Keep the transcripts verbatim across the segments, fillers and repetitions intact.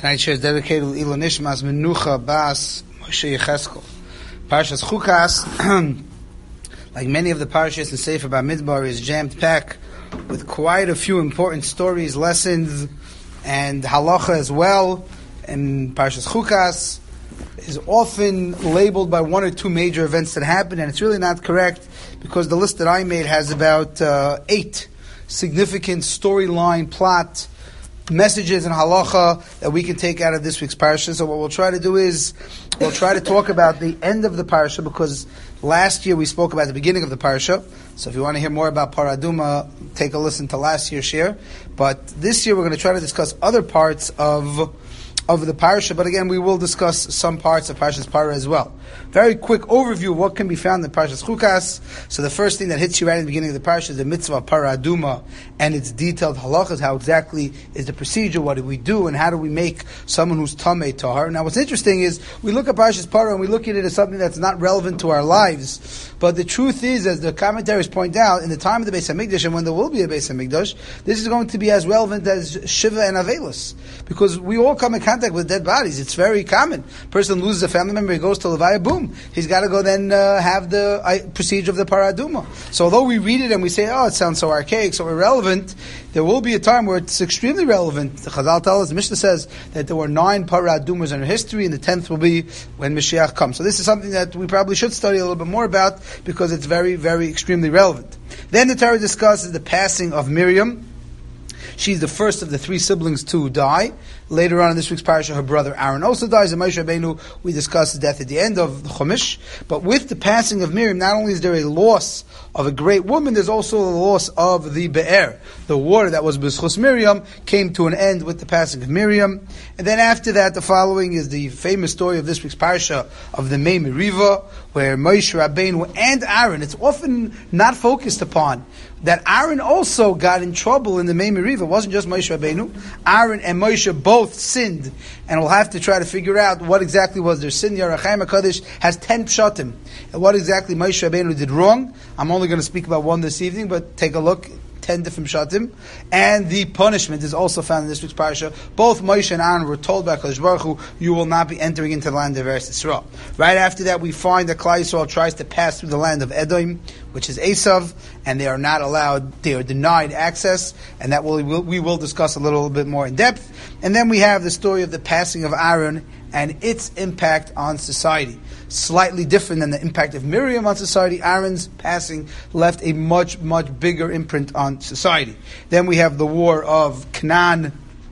Tonight's share is dedicated to Ilan Nishmas Menucha Bas Moshe Yecheskel. Parshas Chukas, like many of the parshas in Sefer Bamidbar, is jammed packed with quite a few important stories, lessons, and halacha as well. And Parshas Chukas is often labeled by one or two major events that happen, and it's really not correct because the list that I made has about uh, eight significant storyline plot messages and halacha that we can take out of this week's parsha. So what we'll try to do is we'll try to talk about the end of the parsha, because last year we spoke about the beginning of the parsha. So if you want to hear more about Parah Adumah, take a listen to last year's share. But this year we're going to try to discuss other parts of of the parsha, but again we will discuss some parts of Parshas Parah as well. Very quick overview of what can be found in Parshas Chukas. So the first thing that hits you right in the beginning of the parsha is the mitzvah of Parah Adumah and its detailed halachas. How exactly is the procedure? What do we do? And how do we make someone who's tamei tahar? Now what's interesting is we look at Parshas Parah and we look at it as something that's not relevant to our lives. But the truth is, as the commentaries point out, in the time of the Beis HaMikdash and when there will be a Beis HaMikdash, this is going to be as relevant as Shiva and Avelis. Because we all come in contact with dead bodies. It's very common. Person loses a family member, he goes to Levaya, boom. He's got to go then uh, have the uh, procedure of the Parah Adumah. So although we read it and we say, oh, it sounds so archaic, so irrelevant, there will be a time where it's extremely relevant. The Chazal tells us, the Mishnah says that there were nine Parah Adumahs in our history, and the tenth will be when Mashiach comes. So this is something that we probably should study a little bit more about, because it's very, very extremely relevant. Then the Torah discusses the passing of Miriam. She's the first of the three siblings to die. Later on in this week's parasha, her brother Aaron also dies. And Moshe Rabbeinu, we discuss his death at the end of the Chumash. But with the passing of Miriam, not only is there a loss of a great woman, there's also a loss of the Be'er. The water that was B'schus Miriam came to an end with the passing of Miriam. And then after that, the following is the famous story of this week's parasha of the Mei Meriva, where Moshe Rabbeinu and Aaron, it's often not focused upon, that Aaron also got in trouble in the Mei Meriva. It wasn't just Moshe Rabbeinu. Aaron and Moshe both sinned, and we'll have to try to figure out what exactly was their sin. Yoreh Chaim HaKadosh has ten pshatim, and what exactly Moshe Rabbeinu did wrong. I'm only going to speak about one this evening, but take a look. Ten different pshatim, and the punishment is also found in this week's parasha. Both Moshe and Aaron were told by Kadosh Baruch Hu, you will not be entering into the land of Eretz Yisrael. Right after that, we find that Klal Yisrael tries to pass through the land of Edom, which is Esav, and they are not allowed, they are denied access, and that will, we will discuss a little bit more in depth. And then we have the story of the passing of Aaron and its impact on society. Slightly different than the impact of Miriam on society. Aaron's passing left a much, much bigger imprint on society. Then we have the war of Canaan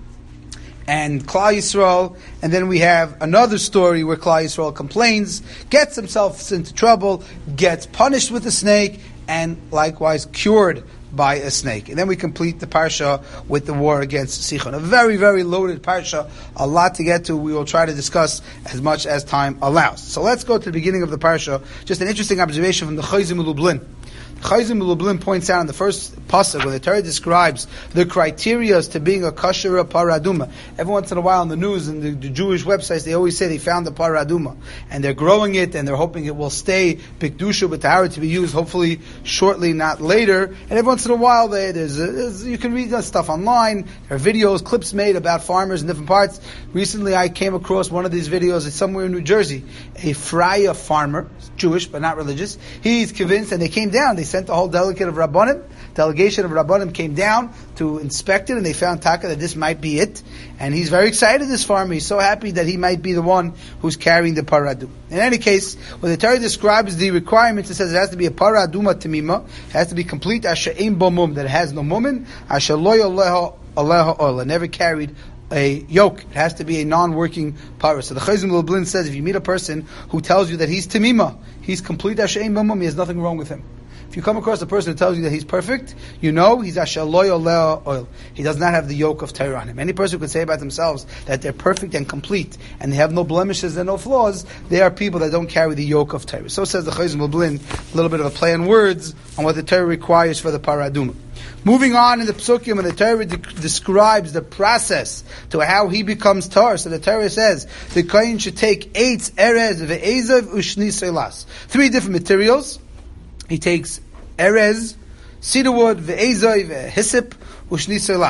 and Klal Yisrael, and then we have another story where Klal Yisrael complains, gets himself into trouble, gets punished with a snake, and likewise cured by a snake. And then we complete the parsha with the war against Sichon. A very, very loaded parsha, a lot to get to. We will try to discuss as much as time allows. So let's go to the beginning of the parsha. Just an interesting observation from the Chayzim Lublin. Chayzim Lublin points out in the first pasuk, when the Torah describes the criteria to being a kosher Parah Adumah. Every once in a while in the news and the, the Jewish websites, they always say they found the Parah Adumah, and they're growing it, and they're hoping it will stay Bikdusha B'Tahara to be used, hopefully shortly, not later. And every once in a while, they, there's, a, there's you can read that stuff online. There are videos, clips made about farmers in different parts. Recently, I came across one of these videos. It's somewhere in New Jersey. A Freya farmer, Jewish but not religious. He's convinced, and they came down. They sent the whole delegate of Rabbanim, delegation of Rabbanim came down to inspect it, and they found Taka that this might be it. And he's very excited, this farmer. He's so happy that he might be the one who's carrying the Parah Adumah. In any case, when the Torah describes the requirements, it says it has to be a Parah Adumah Tamima. It has to be complete, Asher Ein Bo Mum, that it has no mumin, Asher Lo Yoleha Aleha Oil, never carried a yoke. It has to be a non-working parah. So the Chayzim Lublin says, if you meet a person who tells you that he's Tamima, he's complete Asher Ein Bo Mum, he has nothing wrong with him. If you come across a person who tells you that he's perfect, you know he's Asher Lo Yoleha Oil. He does not have the yoke of Torah on him. Any person who could say about themselves that they're perfect and complete, and they have no blemishes and no flaws, they are people that don't carry the yoke of Torah. So says the Chayzim Lublin, a little bit of a play on words on what the Torah requires for the Parah Adumah. Moving on in the Psukim, and the Torah de- describes the process to how he becomes tar. So the Torah says the Kohen should take eitz, erez, ve'ezav, ushni selas. Three different materials. He takes erez, cedar wood, ve'ezav, hyssop, ushni selas.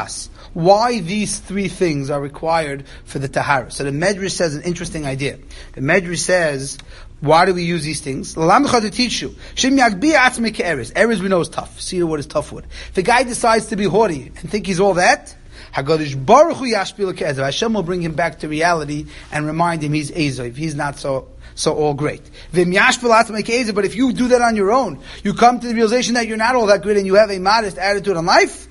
why these three things are required for the tahara. So the Medrash says an interesting idea. The Medrash says, why do we use these things? To teach you. Erez we know is tough. Cedar wood is tough wood. If the guy decides to be haughty and think he's all that, Hashem will bring him back to reality and remind him he's Ezoiv. He's not so so all great. But if you do that on your own, you come to the realization that you're not all that great and you have a modest attitude on life,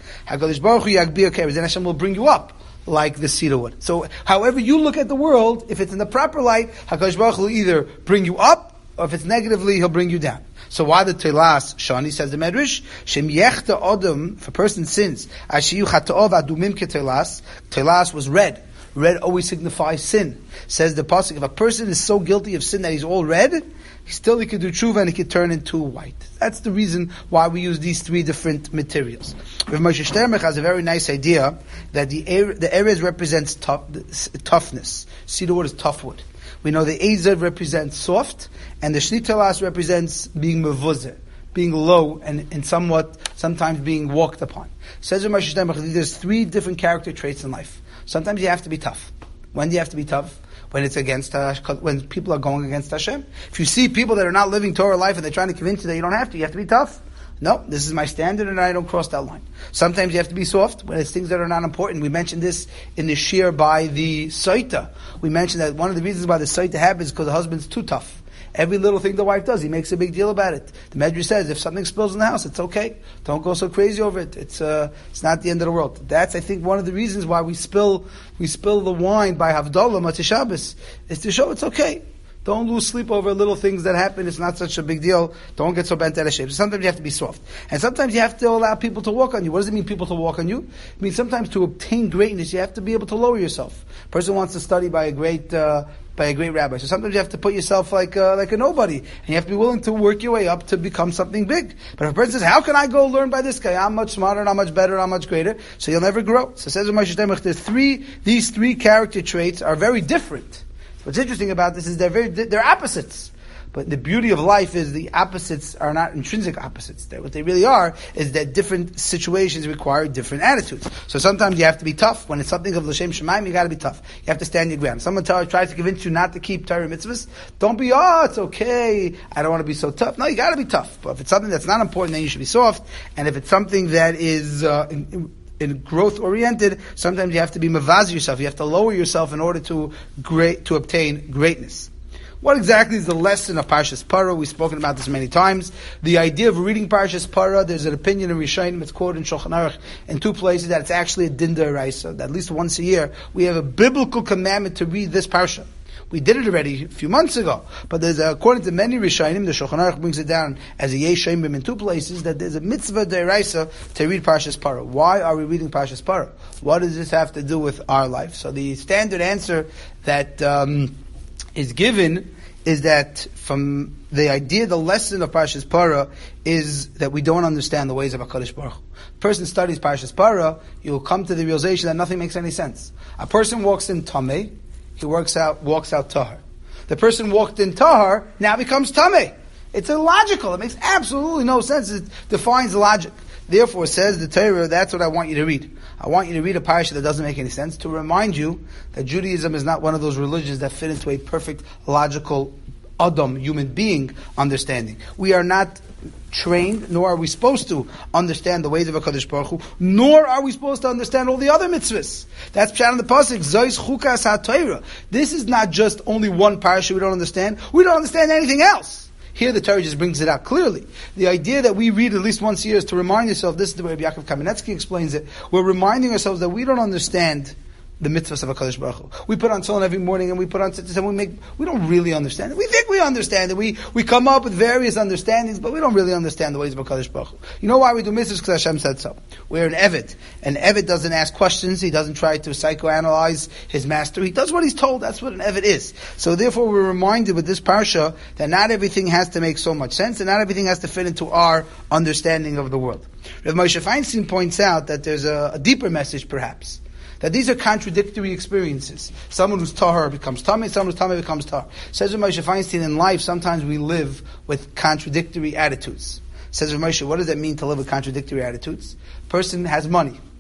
then Hashem will bring you up like the cedar wood. So however you look at the world, if it's in the proper light, HaKadosh Baruch Hu will either bring you up, or if it's negatively, He'll bring you down. So why the telas, Shani says the Medrash, Shem yechta odom, if a person sins, Ashiyu chata'ov adumim ke telas, telas was red. Red always signifies sin. Says the pasuk, if a person is so guilty of sin that he's all red, still he could do tshuva and he could turn into white. That's the reason why we use these three different materials. Rav Moshe Sternberg has a very nice idea that the er, the erez represents tough, toughness. Cedar wood is tough wood. We know the ezev represents soft, and the shnitalas represents being mevuzeh, being low and, and somewhat, sometimes being walked upon. Says Rav Moshe Sternberg, there's three different character traits in life. Sometimes you have to be tough. When do you have to be tough? When it's against, uh, when people are going against Hashem. If you see people that are not living Torah life and they're trying to convince you that you don't have to, you have to be tough. No, this is my standard and I don't cross that line. Sometimes you have to be soft when it's things that are not important. We mentioned this in the shir by the Saita. We mentioned that one of the reasons why the Saita happens is because the husband's too tough. Every little thing the wife does, he makes a big deal about it. The Medrash says, if something spills in the house, it's okay. Don't go so crazy over it. It's uh, it's not the end of the world. That's, I think, one of the reasons why we spill we spill the wine by Havdalah, Matzah Shabbos, is to show it's okay. Don't lose sleep over little things that happen. It's not such a big deal. Don't get so bent out of shape. So sometimes you have to be soft. And sometimes you have to allow people to walk on you. What does it mean, people to walk on you? It means sometimes to obtain greatness, you have to be able to lower yourself. A person wants to study by a great... Uh, by a great rabbi. So sometimes you have to put yourself like uh, like a nobody, and you have to be willing to work your way up to become something big. But if a person says, how can I go learn by this guy? I'm much smarter, and I'm much better, and I'm much greater, so you'll never grow. So it says Moshe Sternberg, there's three, these three character traits are very different. What's interesting about this is they're very, they're opposites. But the beauty of life is the opposites are not intrinsic opposites. They're, what they really are is that different situations require different attitudes. So sometimes you have to be tough. When it's something of L'Shem Shemaim, you got to be tough. You have to stand your ground. Someone tell, tries to convince you not to keep Torah mitzvahs. Don't be, oh, it's okay. I don't want to be so tough. No, you got to be tough. But if it's something that's not important, then you should be soft. And if it's something that is uh, in, in, in growth oriented, sometimes you have to be mavaz yourself. You have to lower yourself in order to great to obtain greatness. What exactly is the lesson of Parshas Parah? We've spoken about this many times. The idea of reading Parshas Parah, there's an opinion in Rishonim, it's quoted in Shulchan Aruch in two places, that it's actually a din d'oraisa, that at least once a year we have a biblical commandment to read this Parsha. We did it already a few months ago, but there's a, according to many Rishonim, the Shulchan Aruch brings it down as a yesh shemim in two places, that there's a mitzvah d'oraisa to read Parshas Parah. Why are we reading Parshas Parah? What does this have to do with our life? So the standard answer that um, is given is that from the idea, the lesson of Parshas Parah is that we don't understand the ways of HaKadosh Baruch Hu. A person studies Parshas Parah, you will come to the realization that nothing makes any sense. A person walks in Tameh, he works out, walks out Tahar. The person walked in Tahar, now becomes Tameh. It's illogical. It makes absolutely no sense. It defines logic. Therefore, says the Torah, that's what I want you to read. I want you to read a parasha that doesn't make any sense, to remind you that Judaism is not one of those religions that fit into a perfect, logical, Adam, human being, understanding. We are not trained, nor are we supposed to understand the ways of HaKadosh Baruch Hu, nor are we supposed to understand all the other mitzvahs. That's Pshat in the Pasuk, Zois Chukas HaTorah. This is not just only one parasha we don't understand, we don't understand anything else. Here the Torah just brings it out clearly. The idea that we read at least once a year is to remind yourself, this is the way Rabbi Yaakov Kamenetsky explains it, we're reminding ourselves that we don't understand the mitzvahs of HaKadosh Baruch Hu. We put on Tefillin every morning and we put on tzitzit and we make, we don't really understand it. We think we understand it. We, we come up with various understandings, but we don't really understand the ways of HaKadosh Baruch Hu. You know why we do mitzvahs? Because Hashem said so. We're an Eved. An Eved doesn't ask questions. He doesn't try to psychoanalyze his master. He does what he's told. That's what an Eved is. So therefore we're reminded with this parsha that not everything has to make so much sense and not everything has to fit into our understanding of the world. Rav Moshe Feinstein points out that there's a, a deeper message perhaps. That these are contradictory experiences. Someone who's tahar becomes tameh, someone who's tameh becomes tahar. Says Rav Moshe Feinstein, in life sometimes we live with contradictory attitudes. Says Rav Moshe, what does that mean to live with contradictory attitudes? Person has money,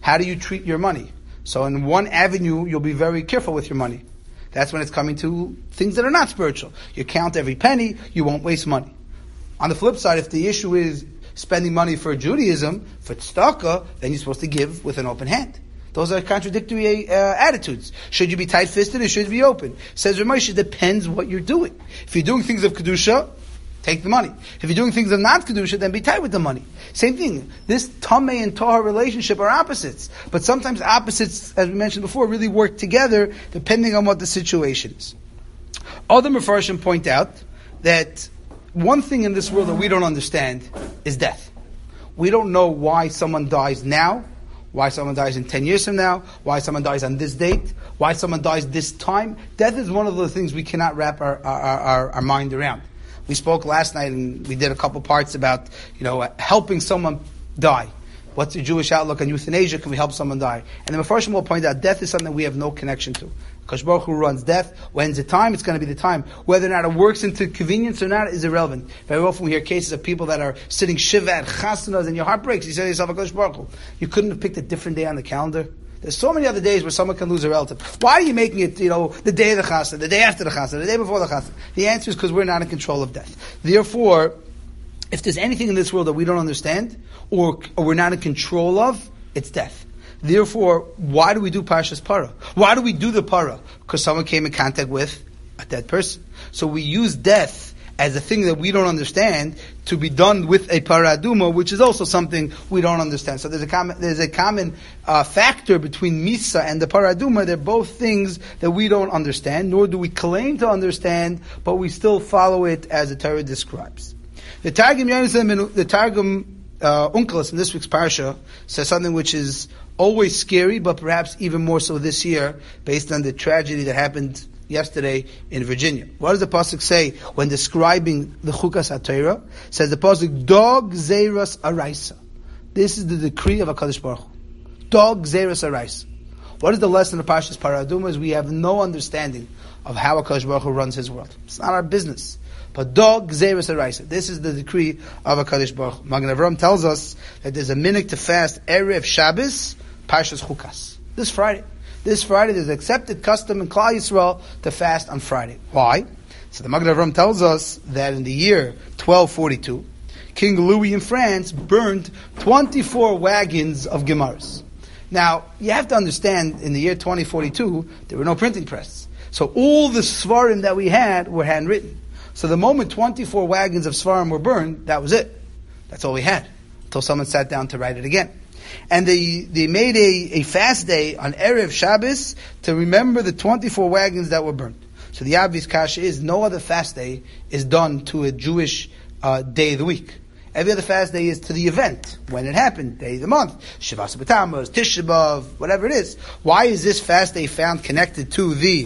How do you treat your money? So in one avenue, you'll be very careful with your money. That's when it's coming to things that are not spiritual. You count every penny, you won't waste money. On the flip side, if the issue is spending money for Judaism, for tzedakah, then you're supposed to give with an open hand. Those are contradictory uh, attitudes. Should you be tight-fisted or should you be open? Says Rav Moshe, depends what you're doing. If you're doing things of Kedusha, take the money. If you're doing things of not Kedusha, then be tight with the money. Same thing. This Tameh and Tahar relationship are opposites. But sometimes opposites, as we mentioned before, really work together depending on what the situation is. Other Mefarshim point out that one thing in this world that we don't understand is death. We don't know why someone dies now, why someone dies in ten years from now, why someone dies on this date, why someone dies this time. Death is one of the things we cannot wrap our, our, our, our mind around. We spoke last night and we did a couple parts about, you know, helping someone die. What's the Jewish outlook on euthanasia? Can we help someone die? And the Mefarshim will point out death is something we have no connection to. Akash Baruch Hu runs death. When's the time? It's going to be the time. Whether or not it works into convenience or not is irrelevant. Very often we hear cases of people that are sitting shiva at chasanas and your heart breaks. You say to yourself, Akash Baruch Hu, you couldn't have picked a different day on the calendar? There's so many other days where someone can lose a relative. Why are you making it, you know, the day of the chasana, the day after the chasana, the day before the chasana? The answer is because we're not in control of death. Therefore, if there's anything in this world that we don't understand, or, or we're not in control of, it's death. Therefore, why do we do Parshas Para? Why do we do the Para? Because someone came in contact with a dead person. So we use death as a thing that we don't understand to be done with a Paraduma, which is also something we don't understand. So there's a common, there's a common uh, factor between Misa and the Paraduma. They're both things that we don't understand, nor do we claim to understand, but we still follow it as the Torah describes. The Targum, the Targum uh, Unkelos in this week's parsha says something which is always scary, but perhaps even more so this year, based on the tragedy that happened yesterday in Virginia. What does the pasuk say when describing the Chukas HaTorah? It says the pasuk, Dog Zeiras Araisa. This is the decree of HaKadosh Baruch Hu. Dog Zeiras Araisa. What is the lesson of Parshas Paraduma? Is we have no understanding of how HaKadosh Baruch Hu runs His world. It's not our business. But Dog Zeiras Araisa. This is the decree of HaKadosh Baruch Hu. Magen Avraham tells us that there's a minhag to fast Erev Shabbos, Parshas Chukas. This Friday. This Friday, there's an accepted custom in Klal Yisrael to fast on Friday. Why? So the Magen Avraham tells us that in the year twelve forty-two, King Louis in France burned twenty-four wagons of Gemaras. Now, you have to understand, in the year twenty forty-two, there were no printing press. So all the Svarim that we had were handwritten. So the moment twenty-four wagons of Svarim were burned, that was it. That's all we had. Until someone sat down to write it again. And they, they made a, a fast day on Erev Shabbos to remember the twenty-four wagons that were burned. So the obvious kasha is no other fast day is done to a Jewish uh, day of the week. Every other fast day is to the event, when it happened, day of the month, Shavas B'Tammuz, Tisha B'Av, whatever it is. Why is this fast day found connected to the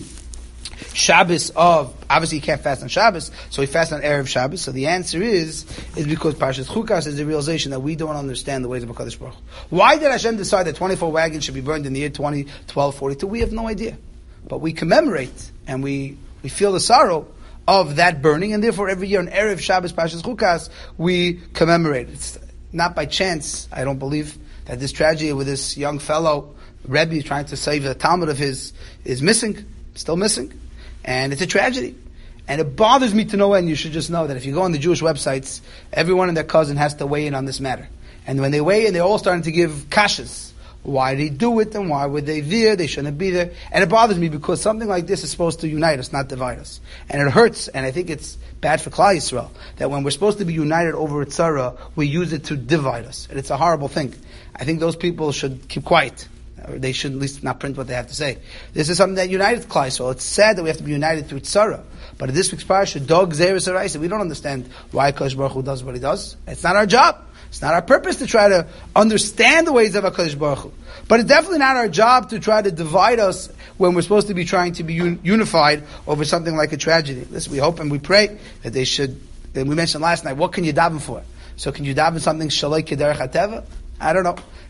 Shabbos of, obviously you can't fast on Shabbos, so we fast on Erev Shabbos. So the answer is, is because Parshas Chukas is the realization that we don't understand the ways of HaKadosh Baruch Hu. Why did Hashem decide that twenty-four wagons should be burned in the year twelve forty-two? We have no idea. But we commemorate, and we, we feel the sorrow of that burning, and therefore every year on Erev Shabbos, Parshas Chukas, we commemorate. It's not by chance, I don't believe, that this tragedy with this young fellow, Rebbe, trying to save a Talmud of his, is missing, still missing. And it's a tragedy. And it bothers me to no end. You should just know that if you go on the Jewish websites, everyone and their cousin has to weigh in on this matter. And when they weigh in, they're all starting to give kashas. Why did he do it, and why were they there? They shouldn't be there. And it bothers me because something like this is supposed to unite us, not divide us. And it hurts, and I think it's bad for Klal Yisrael, that when we're supposed to be united over a tzara, we use it to divide us. And it's a horrible thing. I think those people should keep quiet. Or they should at least not print what they have to say. This is something that united Klal Yisrael. It's sad that we have to be united through tzara. But in this week's parasha, Dog Zeiras Araisa, we don't understand why HaKadosh Baruch Hu does what He does. It's not our job. It's not our purpose to try to understand the ways of HaKadosh Baruch Hu. But it's definitely not our job to try to divide us when we're supposed to be trying to be un- unified over something like a tragedy. Listen, we hope and we pray that they should, and we mentioned last night, what can you daven for? So can you daven something Shalei Kederech HaTeva? I don't know.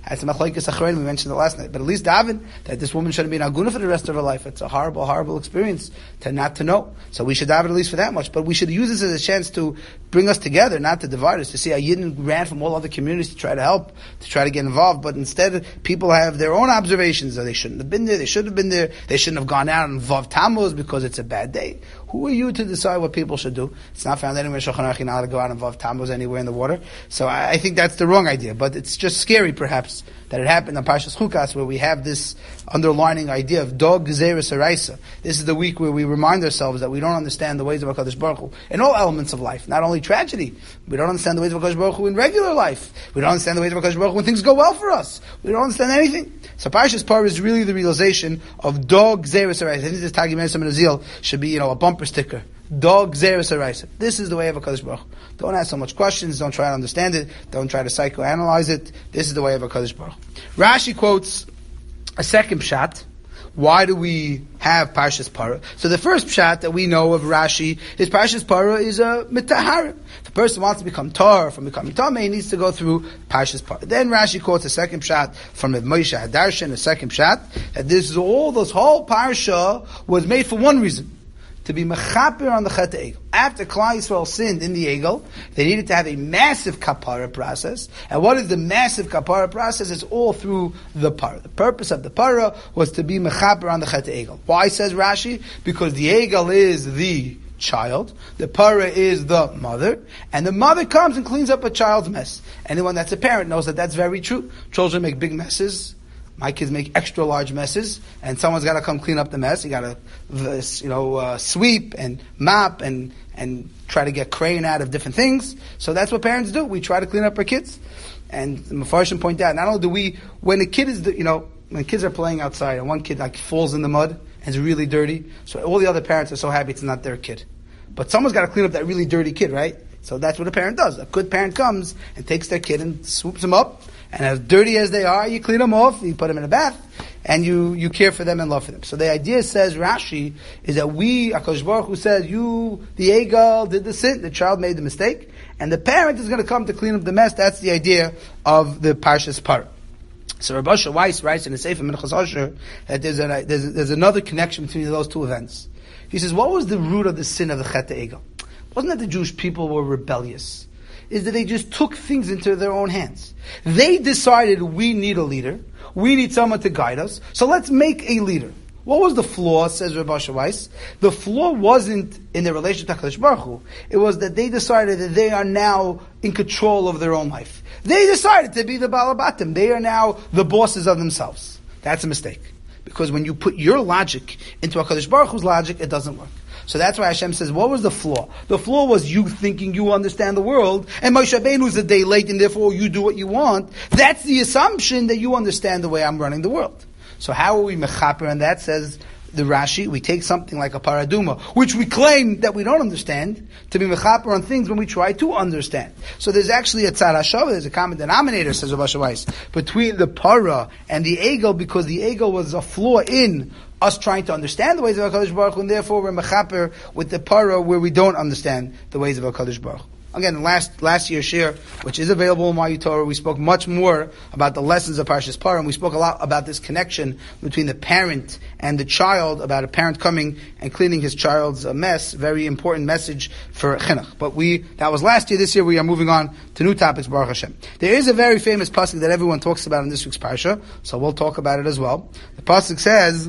That's a machlokes achronim, we mentioned it last night. But at least daven that this woman shouldn't be an aguna for the rest of her life. It's a horrible, horrible experience to not to know. So we should daven at least for that much. But we should use this as a chance to bring us together, not to divide us, to see how Yidden ran from all other communities to try to help, to try to get involved. But instead, people have their own observations. That they shouldn't have been there, they should have been there, they shouldn't have gone out on Vav Tammuz because it's a bad day. Who are you to decide what people should do? It's not found anywhere in Shulchan Aruch not to go out on Vav Tammuz anywhere in the water. So I, I think that's the wrong idea. But it's just scary, perhaps, that it happened on Parshas Chukas, where we have this underlining idea of Dog Gezeres Araisa. This is the week where we remind ourselves that we don't understand the ways of HaKadosh Baruch Hu in all elements of life, not only tragedy. We don't understand the ways of HaKadosh Baruch Hu in regular life. We don't understand the ways of HaKadosh Baruch Hu when things go well for us. We don't understand anything. So Parshas Par is really the realization of Dog Gezeres Araisa. I think this Tagi Mesim and Azil should be, you know, a bumper sticker. Dog Gezeres Araisa. This is the way of HaKadosh Baruch Hu. Don't ask so much questions. Don't try to understand it. Don't try to psychoanalyze it. This is the way of HaKadosh Baruch Hu. Rashi quotes a second pshat. Why do we have Parshas Parah? So the first pshat that we know of Rashi is Parshas Parah is a mitahar. If a person wants to become tar from becoming tamei, he needs to go through Parshas Parah. Then Rashi quotes a second pshat from the Moshe Hadarshan, a second pshat, that this is all, this whole parsha was made for one reason. To be mechaper on the Chet Egel. After Klal Yisrael sinned in the Egel, they needed to have a massive kapara process. And what is the massive kapara process? It's all through the para. The purpose of the para was to be mechaper on the Chet Egel. Why, says Rashi? Because the Egel is the child, the para is the mother, and the mother comes and cleans up a child's mess. Anyone that's a parent knows that that's very true. Children make big messes. My kids make extra large messes, and someone's got to come clean up the mess. You got to, you know, uh, sweep and mop and and try to get crayon out of different things. So that's what parents do. We try to clean up our kids. And the Mefarshim point out, not only do we, when a kid is, you know, when kids are playing outside and one kid like falls in the mud and is really dirty, so all the other parents are so happy it's not their kid. But someone's got to clean up that really dirty kid, right? So that's what a parent does. A good parent comes and takes their kid and swoops them up. And as dirty as they are, you clean them off, you put them in a bath, and you, you care for them and love for them. So the idea, says Rashi, is that we, HaKadosh Baruch Hu says, you, the Egel, did the sin, the child made the mistake, and the parent is going to come to clean up the mess. That's the idea of the Parshas Parah. So Rabbi Asher Weiss writes in the Sefer Minchas Asher that there's, a, there's, there's another connection between those two events. He says, what was the root of the sin of the Chet Egel? Wasn't that the Jewish people were rebellious? Is that they just took things into their own hands. They decided we need a leader. We need someone to guide us. So let's make a leader. What was the flaw, says Rabbi Asher Weiss? The flaw wasn't in their relationship to HaKadosh Baruch Hu. It was that they decided that they are now in control of their own life. They decided to be the Balabatim. They are now the bosses of themselves. That's a mistake. Because when you put your logic into HaKadosh Baruch Hu's logic, it doesn't work. So that's why Hashem says, what was the flaw? The flaw was you thinking you understand the world, and Moshe Rabbeinu is a day late, and therefore you do what you want. That's the assumption that you understand the way I'm running the world. So how are we mechaper? And that says the Rashi, we take something like a paraduma, which we claim that we don't understand, to be mechaper on things when we try to understand. So there's actually a tzar hashava, there's a common denominator, says Rabbi Weiss, between the para and the egel, because the egel was a flaw in us trying to understand the ways of HaKadosh Baruch Hu, and therefore we're mechaper with the para where we don't understand the ways of HaKadosh Baruch Hu. Again, last last year's shir, which is available in my Torah, we spoke much more about the lessons of Parshas Parah, and we spoke a lot about this connection between the parent and the child, about a parent coming and cleaning his child's mess. Very important message for chinuch. But we, that was last year. This year we are moving on to new topics, Baruch Hashem. There is a very famous pasuk that everyone talks about in this week's parsha, so we'll talk about it as well. The pasuk says,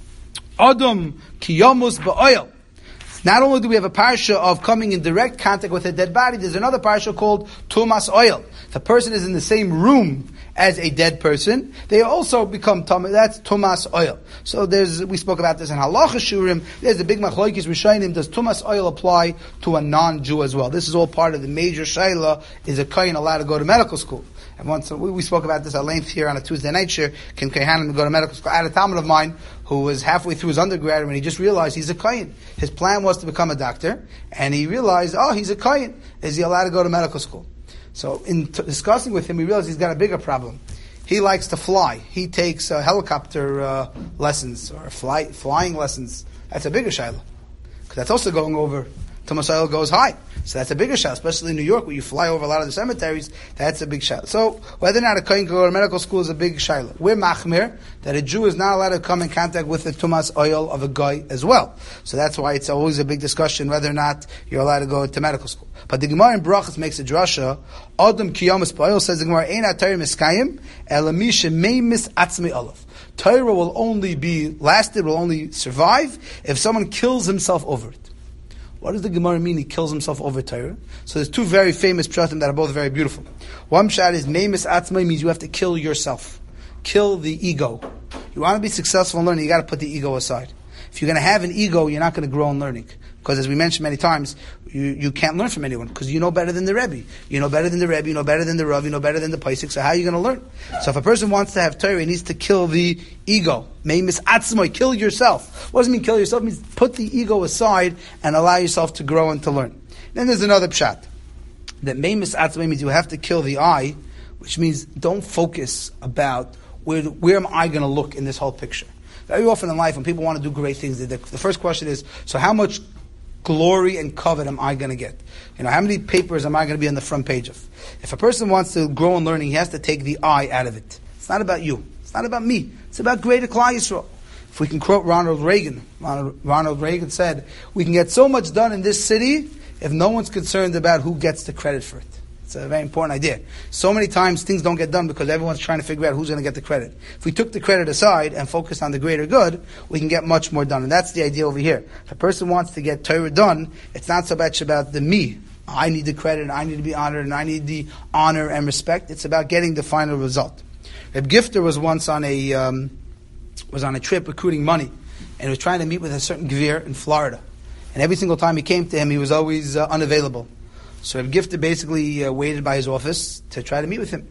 Adam kiyamus ba'oil. Not only do we have a parsha of coming in direct contact with a dead body, there's another parsha called Tumas Oil. If a person is in the same room as a dead person, they also become Tumas. That's Tumas Oil. So there's, we spoke about this in Halacha Shurim. There's the big machlokes Rishonim. Does Tumas Oil apply to a non-Jew as well? This is all part of the major shaila. Is a kohen allowed to go to medical school? And once we, we spoke about this at length here on a Tuesday night shir. Can kohanim go to medical school? I had a talmid of mine who was halfway through his undergrad when he just realized he's a kohen. His plan was to become a doctor, and he realized, oh, he's a kohen. Is he allowed to go to medical school? So in t- discussing with him, we realized he's got a bigger problem. He likes to fly. He takes uh, helicopter uh, lessons or fly, flying lessons. That's a bigger shaila, because that's also going over Tumas oil goes high. So that's a bigger shot, especially in New York where you fly over a lot of the cemeteries. That's a big shot. So whether or not a kohen can go to medical school is a big shayla. We're machmir that a Jew is not allowed to come in contact with the tumas oil of a guy as well. So that's why it's always a big discussion whether or not you're allowed to go to medical school. But the Gemara in Brachos makes a drasha. Adam kiyamas oil says the Gemara ein atayim miskayim elamisha meimis atzmi olav. Torah will only be lasted, will only survive if someone kills himself over it. What does the Gemara mean he kills himself over Torah? So there's two very famous pshatim that are both very beautiful. One pshat is meimis atzmai, means you have to kill yourself. Kill the ego. You want to be successful in learning, you got to put the ego aside. If you're going to have an ego, you're not going to grow in learning. Because as we mentioned many times, you, you can't learn from anyone because you know better than the Rebbe. You know better than the Rebbe, you know better than the Rav, you know better than the Paisik, so how are you going to learn? So if a person wants to have Torah, he needs to kill the ego. Meimis atzmai, kill yourself. What does it mean kill yourself? It means put the ego aside and allow yourself to grow and to learn. Then there's another pshat. That meimis atzmai means you have to kill the I, which means don't focus about where, where am I going to look in this whole picture. Very often in life, when people want to do great things, the, the first question is, so how much glory and covet am I going to get? You know, how many papers am I going to be on the front page of? If a person wants to grow in learning, he has to take the I out of it. It's not about you. It's not about me. It's about greater Klal Yisrael. If we can quote Ronald Reagan, Ronald, Ronald Reagan said, we can get so much done in this city if no one's concerned about who gets the credit for it. It's a very important idea. So many times things don't get done because everyone's trying to figure out who's going to get the credit. If we took the credit aside and focused on the greater good, we can get much more done. And that's the idea over here. If a person wants to get Torah done, it's not so much about the me. I need the credit and I need to be honored and I need the honor and respect. It's about getting the final result. Reb Gifter was once on a um, was on a trip recruiting money and he was trying to meet with a certain Gvir in Florida. And every single time he came to him, he was always uh, unavailable. So Reb Gifter basically uh, waited by his office to try to meet with him.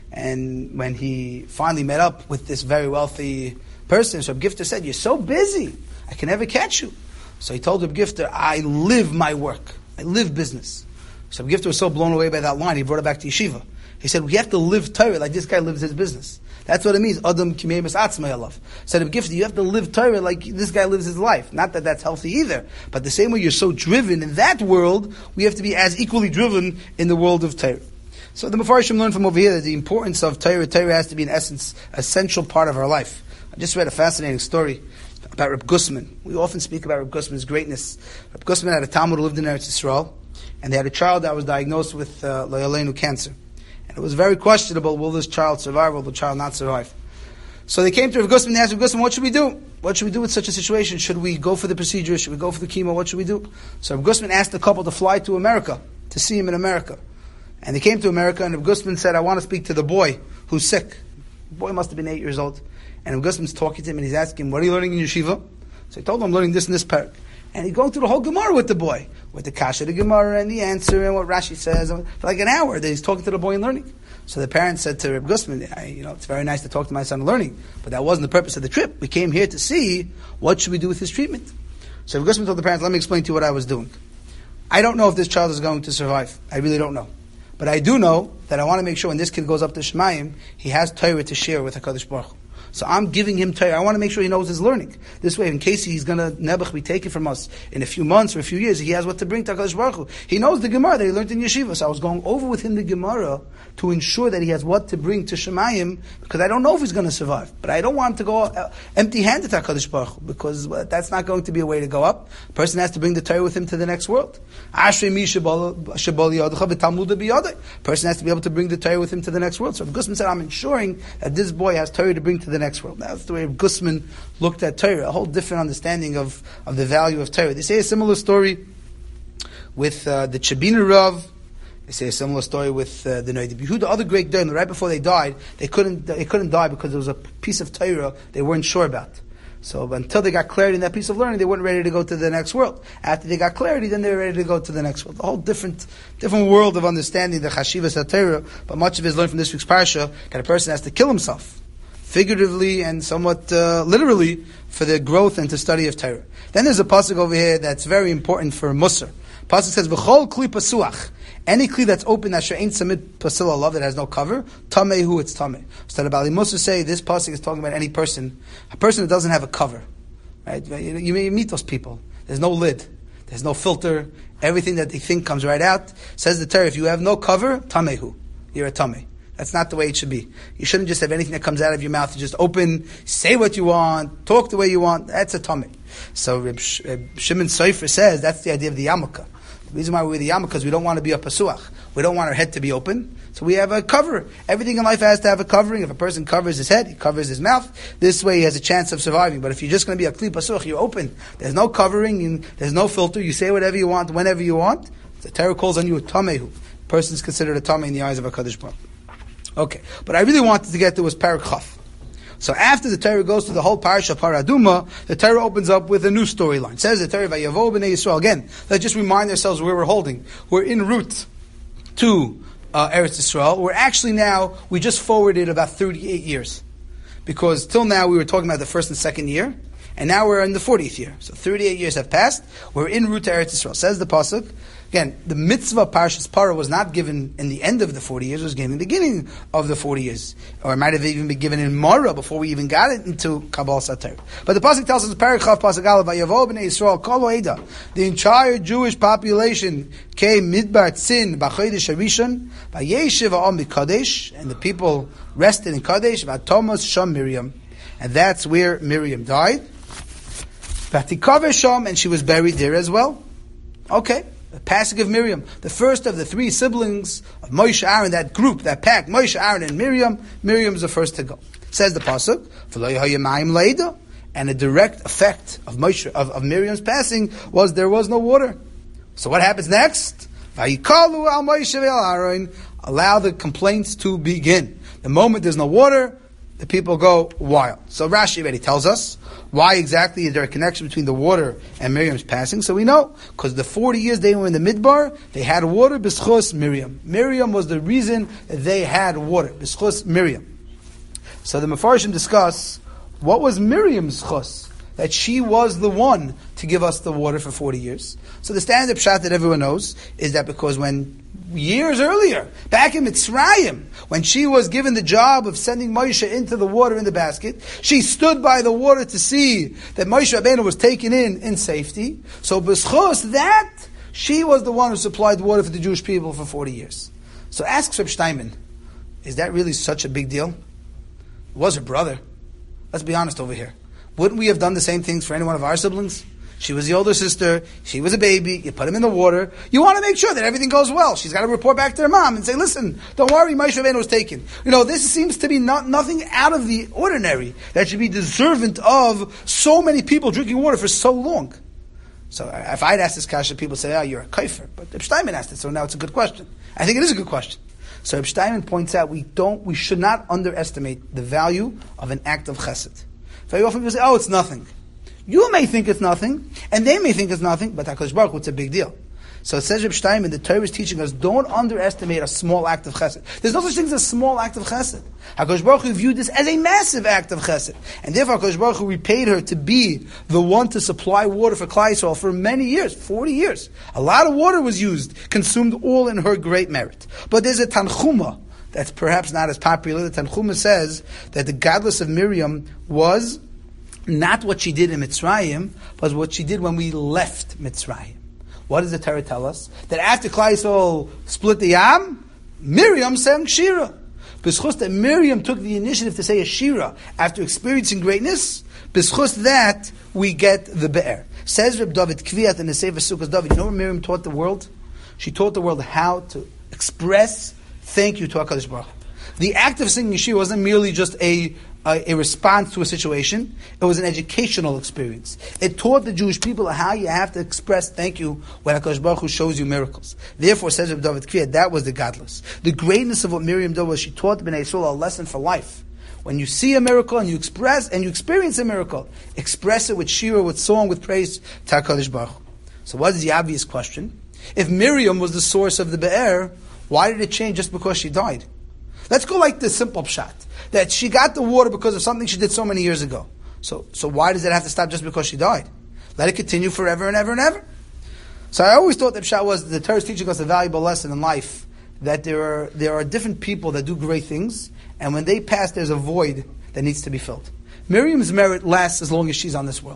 And when he finally met up with this very wealthy person, so Reb Gifter said, you're so busy, I can never catch you. So he told Reb Gifter, I live my work. I live business. So Reb Gifter was so blown away by that line, he brought it back to yeshiva. He said, we have to live Torah like this guy lives his business. That's what it means. Adam kimeimis atzmai alav. Said Reb Gifter, you have to live Torah like this guy lives his life. Not that that's healthy either, but the same way you're so driven in that world, we have to be as equally driven in the world of Torah. So the Mefarshim learned from over here that the importance of Torah, Torah has to be in essence essential part of our life. I just read a fascinating story about Reb Gusman. We often speak about Reb Gusman's greatness. Reb Gusman had a Talmud who lived in Eretz Yisrael, and they had a child that was diagnosed with uh, lo yaleinu cancer. It was very questionable, will this child survive, will the child not survive? So they came to Rav Gusman and asked Rav Gusman, what should we do? What should we do with such a situation? Should we go for the procedure? Should we go for the chemo? What should we do? So Rav Gusman asked the couple to fly to America, to see him in America. And they came to America and Rav Gusman said, I want to speak to the boy who's sick. The boy must have been eight years old. And Rav Gusman's talking to him and he's asking him, what are you learning in yeshiva? So he told him, I'm learning this and this parak. And he's going through the whole Gemara with the boy, with the kasha, the Gemara, and the answer, and what Rashi says. For like an hour, he's talking to the boy and learning. So the parents said to Reb Gusman, I, you know, it's very nice to talk to my son learning, but that wasn't the purpose of the trip. We came here to see what should we do with his treatment. So Reb Gusman told the parents, let me explain to you what I was doing. I don't know if this child is going to survive. I really don't know. But I do know that I want to make sure when this kid goes up to Shemayim, he has Torah to share with HaKadosh Baruch Hu. So I'm giving him Torah. I want to make sure he knows his learning. This way, in case he's going to Nebuch be taken from us in a few months or a few years, he has what to bring to HaKadosh Baruch Hu. He knows the Gemara that he learned in Yeshiva. So I was going over with him the Gemara to ensure that he has what to bring to Shemayim, because I don't know if he's going to survive. But I don't want him to go empty-handed to HaKadosh Baruch Hu, because well, that's not going to be a way to go up. A person has to bring the Torah with him to the next world. Ashrei mi shebal yadacha v'talmud biyadai. Person has to be able to bring the Torah with him to the next world. So Gusman said, I'm ensuring that this boy has Torah to bring to the next world. That's the way Gusman looked at Torah, a whole different understanding of, of the value of Torah. They say a similar story with uh, the Chabina Rav. They say a similar story with uh, the Noda B'Yehuda. The other great Doim, right before they died, they couldn't they couldn't die because there was a piece of Torah they weren't sure about. So until they got clarity in that piece of learning, they weren't ready to go to the next world. After they got clarity, then they were ready to go to the next world. A whole different different world of understanding the Chashivas HaTorah, but much of it is learned from this week's Parsha, that a person has to kill himself, figuratively and somewhat uh, literally, for the growth and to study of Torah. Then there's a pasuk over here that's very important for Musar. Pasuk says, "V'chol kli pasuach." Any kli that's open, asher ain't samid pasil alav, that has no cover, tamehu, it's tameh. So the Bali Musar say this pasuk is talking about any person, a person that doesn't have a cover. Right? You, you meet those people. There's no lid. There's no filter. Everything that they think comes right out. Says the Torah, if you have no cover, tamehu. You're a tameh. That's not the way it should be. You shouldn't just have anything that comes out of your mouth. You just open, say what you want, talk the way you want. That's a tameh. So Reb Sh- Reb Shimon Sofer says that's the idea of the yarmulke. The reason why we're the yarmulke is we don't want to be a pasuach. We don't want our head to be open. So we have a cover. Everything in life has to have a covering. If a person covers his head, he covers his mouth. This way he has a chance of surviving. But if you're just going to be a kli pasuach, you're open. There's no covering, and there's no filter. You say whatever you want, whenever you want. The Torah calls on you a tamehu. Person is considered a tameh in the eyes of a Kadosh Baruch. Okay, but I really wanted to get to was Parak Chaf. So after the Torah goes to the whole parasha Paraduma, the Torah opens up with a new storyline. It says the Torah Vayavo b'nei Yisrael. Again, let's just remind ourselves where we're holding. We're en route to uh, Eretz Yisrael. We're actually now, we just forwarded about thirty-eight years. Because till now we were talking about the first and second year, and now we're in the fortieth year. So thirty-eight years have passed. We're en route to Eretz Yisrael. Says the pasuk. Again, the mitzvah Parshas Parah was not given in the end of the forty years, it was given in the beginning of the forty years. Or it might have even been given in Marah before we even got it into Kabbalah Sater. But the Pasuk tells us, Parachav Pasuk Aleph, Vayavo b'nei Yisrael, Kol Oeda, the entire Jewish population came Midbar Tzin, B'chodesh Harishon, Vayeshiv ha'am b'Kadesh, and the people rested in Kadesh, V'atomas Sham Miriam. And that's where Miriam died. V'tikaver Sham, and she was buried there as well. Okay. The passing of Miriam, the first of the three siblings of Moshe, Aaron, that group, that pack, Moshe, Aaron, and Miriam. Miriam is the first to go. Says the pasuk, and a direct effect of Moshe, of, of Miriam's passing was there was no water. So what happens next? Allow the complaints to begin. The moment there's no water, the people go wild. So Rashi already tells us why exactly is there a connection between the water and Miriam's passing. So we know, because the forty years they were in the Midbar, they had water, b'schus Miriam. Miriam was the reason that they had water, b'schus Miriam. So the Mefarshim discuss, what was Miriam's chus? That she was the one to give us the water for forty years. So the standard pshat that everyone knows is that because when years earlier, back in Mitzrayim, when she was given the job of sending Moshe into the water in the basket, she stood by the water to see that Moshe Rabbeinu was taken in in safety. So b'schos that, she was the one who supplied water for the Jewish people for forty years. So ask Reb Steinman, is that really such a big deal? It was her brother. Let's be honest over here. Wouldn't we have done the same things for any one of our siblings? She was the older sister. She was a baby. You put him in the water. You want to make sure that everything goes well. She's got to report back to her mom and say, listen, don't worry, Moshe Rabbeinu was taken. You know, this seems to be not, nothing out of the ordinary that should be deserving of so many people drinking water for so long. So if I'd ask this kasha, people say, oh, you're a kaifer. But Reb Steinman asked it, so now it's a good question. I think it is a good question. So Reb Steinman points out we don't, we should not underestimate the value of an act of chesed. Very often people say, oh, it's nothing. You may think it's nothing, and they may think it's nothing, but HaKadosh Baruch Hu, it's a big deal. So it says Reb Steinman, the Torah is teaching us, don't underestimate a small act of chesed. There's no such thing as a small act of chesed. HaKadosh Baruch Hu viewed this as a massive act of chesed. And therefore HaKadosh Baruch Hu repaid her to be the one to supply water for Klal Yisrael for many years, forty years. A lot of water was used, consumed all in her great merit. But there's a Tanchuma that's perhaps not as popular. The Tanchuma says that the godless of Miriam was not what she did in Mitzrayim, but what she did when we left Mitzrayim. What does the Torah tell us? That after Klal Yisrael split the Yam, Miriam sang Shira. B'schus that Miriam took the initiative to say a Shira after experiencing greatness, b'schus that we get the Be'er. Says Reb David Kviyat in the Sefer Sukkos David, you know what Miriam taught the world? She taught the world how to express thank you to HaKadosh Baruch Hu. The act of singing Shira wasn't merely just a A, a response to a situation. It was an educational experience. It taught the Jewish people how you have to express thank you when HaKadosh Baruch Hu shows you miracles. Therefore, says Reb David Kviyat, that was the godless. The greatness of what Miriam did was she taught the Bnei Yisrael a lesson for life. When you see a miracle and you express and you experience a miracle, express it with shira, with song, with praise to HaKadosh Baruch Hu. So what is the obvious question? If Miriam was the source of the Be'er, why did it change just because she died? Let's go like the simple pshat. That she got the water because of something she did so many years ago. So so why does it have to stop just because she died? Let it continue forever and ever and ever. So I always thought that pshat was, the Torah is teaching us a valuable lesson in life. That there are there are different people that do great things, and when they pass, there's a void that needs to be filled. Miriam's merit lasts as long as she's on this world.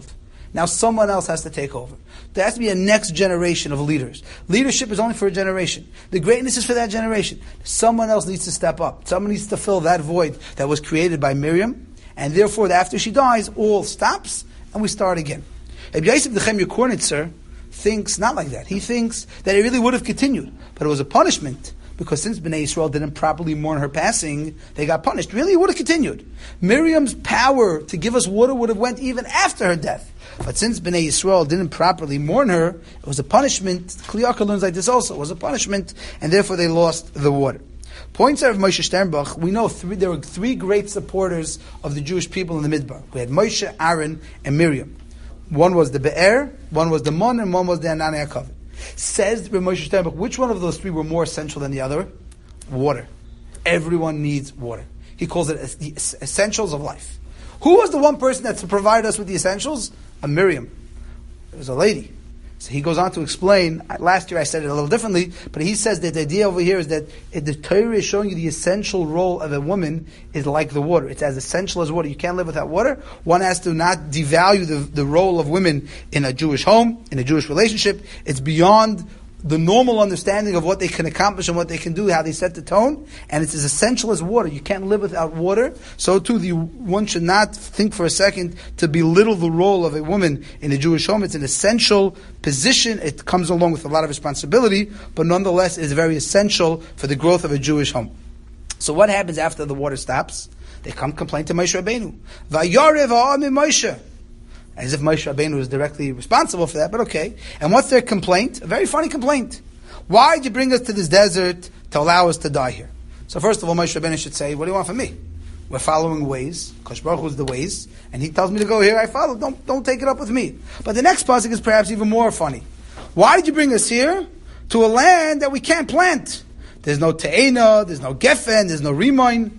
Now someone else has to take over. There has to be a next generation of leaders. Leadership is only for a generation. The greatness is for that generation. Someone else needs to step up. Someone needs to fill that void that was created by Miriam, and therefore after she dies, all stops, and we start again. Rabbi Yosef Nechemya Kornitzer thinks not like that. He thinks that it really would have continued, but it was a punishment, because since Bnei Yisrael didn't properly mourn her passing, they got punished. Really, it would have continued. Miriam's power to give us water would have went even after her death. But since Bnei Yisrael didn't properly mourn her, it was a punishment. Kli Yakar learns like this also. It was a punishment, and therefore they lost the water. Points out of Moshe Sternbach, we know three, there were three great supporters of the Jewish people in the Midbar. We had Moshe, Aaron, and Miriam. One was the Be'er, one was the Mon, and one was the Anani HaKavod. Says Rav Moshe Sternbach, which one of those three were more essential than the other? Water. Everyone needs water. He calls it the essentials of life. Who was the one person that provided us with the essentials? A Miriam. It was a lady. So he goes on to explain, last year I said it a little differently, but he says that the idea over here is that the Torah is showing you the essential role of a woman is like the water. It's as essential as water. You can't live without water. One has to not devalue the, the role of women in a Jewish home, in a Jewish relationship. It's beyond the normal understanding of what they can accomplish and what they can do, how they set the tone, and it's as essential as water. You can't live without water. So too, the, one should not think for a second to belittle the role of a woman in a Jewish home. It's an essential position. It comes along with a lot of responsibility, but nonetheless is very essential for the growth of a Jewish home. So what happens after the water stops? They come complain to Moshe Rabbeinu. Vayarev ha'amim Moshe. As if Moshe Rabbeinu was directly responsible for that, but okay. And what's their complaint? A very funny complaint. Why did you bring us to this desert to allow us to die here? So first of all, Moshe Rabbeinu should say, what do you want from me? We're following ways. Kosh Baruch Hu is the ways. And he tells me to go here, I follow. Don't, don't take it up with me. But the next pasuk is perhaps even more funny. Why did you bring us here to a land that we can't plant? There's no te'ena, there's no gefen, there's no rimoin.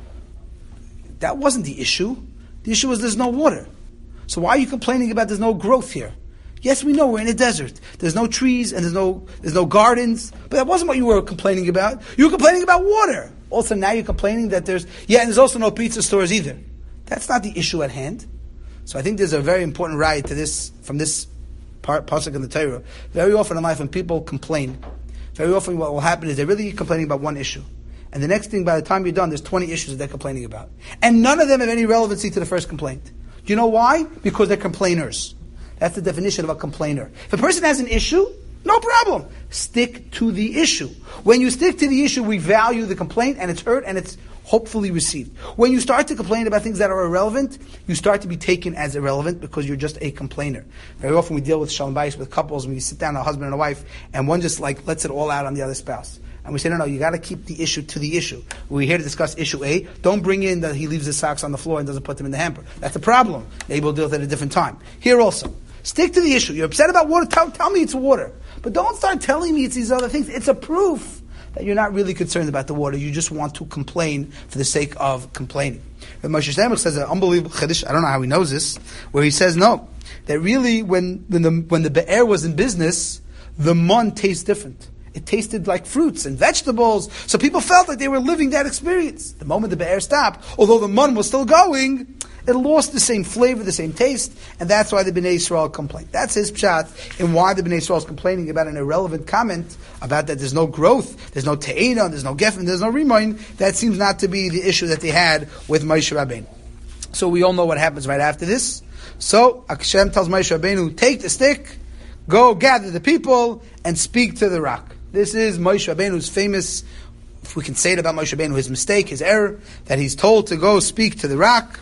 That wasn't the issue. The issue was there's no water. So why are you complaining about there's no growth here? Yes, we know we're in a desert. There's no trees and there's no there's no gardens. But that wasn't what you were complaining about. You were complaining about water. Also, now you're complaining that there's yeah, and there's also no pizza stores either. That's not the issue at hand. So I think there's a very important right to this from this part pasuk in the Torah. Very often in life, when people complain, very often what will happen is they're really complaining about one issue. And the next thing, by the time you're done, there's twenty issues that they're complaining about. And none of them have any relevancy to the first complaint. Do you know why? Because they're complainers. That's the definition of a complainer. If a person has an issue, no problem. Stick to the issue. When you stick to the issue, we value the complaint and it's heard and it's hopefully received. When you start to complain about things that are irrelevant, you start to be taken as irrelevant because you're just a complainer. Very often we deal with shalom bayis with couples when you sit down, a husband and a wife, and one just like lets it all out on the other spouse. And we say, no, no, you got to keep the issue to the issue. We're here to discuss issue A. Don't bring in that he leaves his socks on the floor and doesn't put them in the hamper. That's a problem. Maybe we'll deal with it at a different time. Here also, stick to the issue. You're upset about water, tell, tell me it's water. But don't start telling me it's these other things. It's a proof that you're not really concerned about the water. You just want to complain for the sake of complaining. But Moshe Sternbach says an unbelievable chiddush. I don't know how he knows this, where he says, no, that really when, when the, when the Be'er was in business, the Mon tastes different. It tasted like fruits and vegetables. So people felt like they were living that experience. The moment the Be'er stopped, although the Mun was still going, it lost the same flavor, the same taste, and that's why the Bnei Yisrael complained. That's his pshat, and why the Bnei Yisrael is complaining about an irrelevant comment about that there's no growth, there's no te'ena, there's no gefen, there's no rimoin. That seems not to be the issue that they had with Moshe Rabbeinu. So we all know what happens right after this. So Hashem tells Moshe Rabbeinu, take the stick, go gather the people, and speak to the rock. This is Moshe Rabbeinu's famous, if we can say it about Moshe Rabbeinu, his mistake, his error, that he's told to go speak to the rock,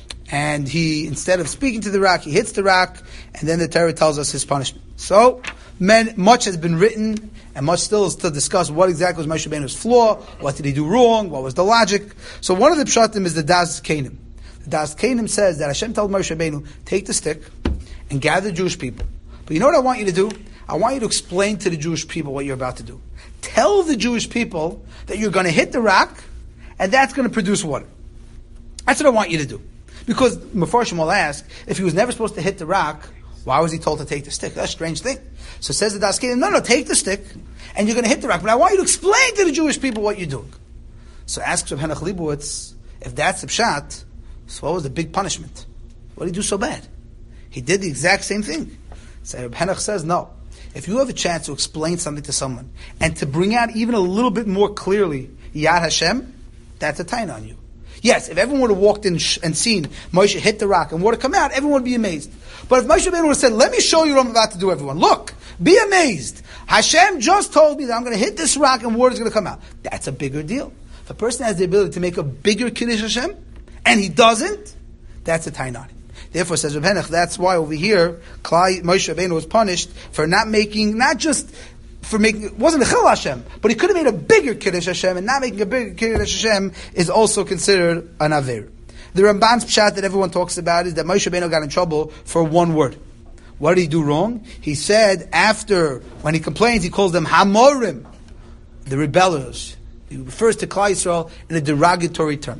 and he, instead of speaking to the rock, he hits the rock, and then the Torah tells us his punishment. So, men, much has been written, and much still is to discuss what exactly was Moshe Rabbeinu's flaw, what did he do wrong, what was the logic. So one of the pshatim is the Das Kanim. The Das Kanim says that Hashem told Moshe Rabbeinu, take the stick, and gather the Jewish people. But you know what I want you to do? I want you to explain to the Jewish people what you're about to do. Tell the Jewish people that you're going to hit the rock, and that's going to produce water. That's what I want you to do. Because Mefarshim will ask, if he was never supposed to hit the rock, why was he told to take the stick? That's a strange thing. So says the Das Kanim, no, no, take the stick, and you're going to hit the rock. But I want you to explain to the Jewish people what you're doing. So asks Reb Henoch Leibowitz, if that's the pshat, so what was the big punishment? What did he do so bad? He did the exact same thing. So Reb Henoch says, no. If you have a chance to explain something to someone and to bring out even a little bit more clearly Yad Hashem, that's a taina on you. Yes, if everyone would have walked in and seen Moshe hit the rock and water come out, everyone would be amazed. But if Moshe Rabbeinu would have said, let me show you what I'm about to do, everyone. Look, be amazed. Hashem just told me that I'm going to hit this rock and water is going to come out. That's a bigger deal. If a person has the ability to make a bigger Kiddush Hashem, and he doesn't, that's a taina on him. Therefore, says Reb Henoch, that's why over here, Klai, Moshe Rabbeinu was punished for not making, not just for making, it wasn't a Chil Hashem, but he could have made a bigger Kiddush Hashem, and not making a bigger Kiddush Hashem is also considered an Aver. The Ramban's pshat that everyone talks about is that Moshe Rabbeinu got in trouble for one word. What did he do wrong? He said after, when he complains, he calls them Hamorim, the rebellers. He refers to Klai Yisrael in a derogatory term.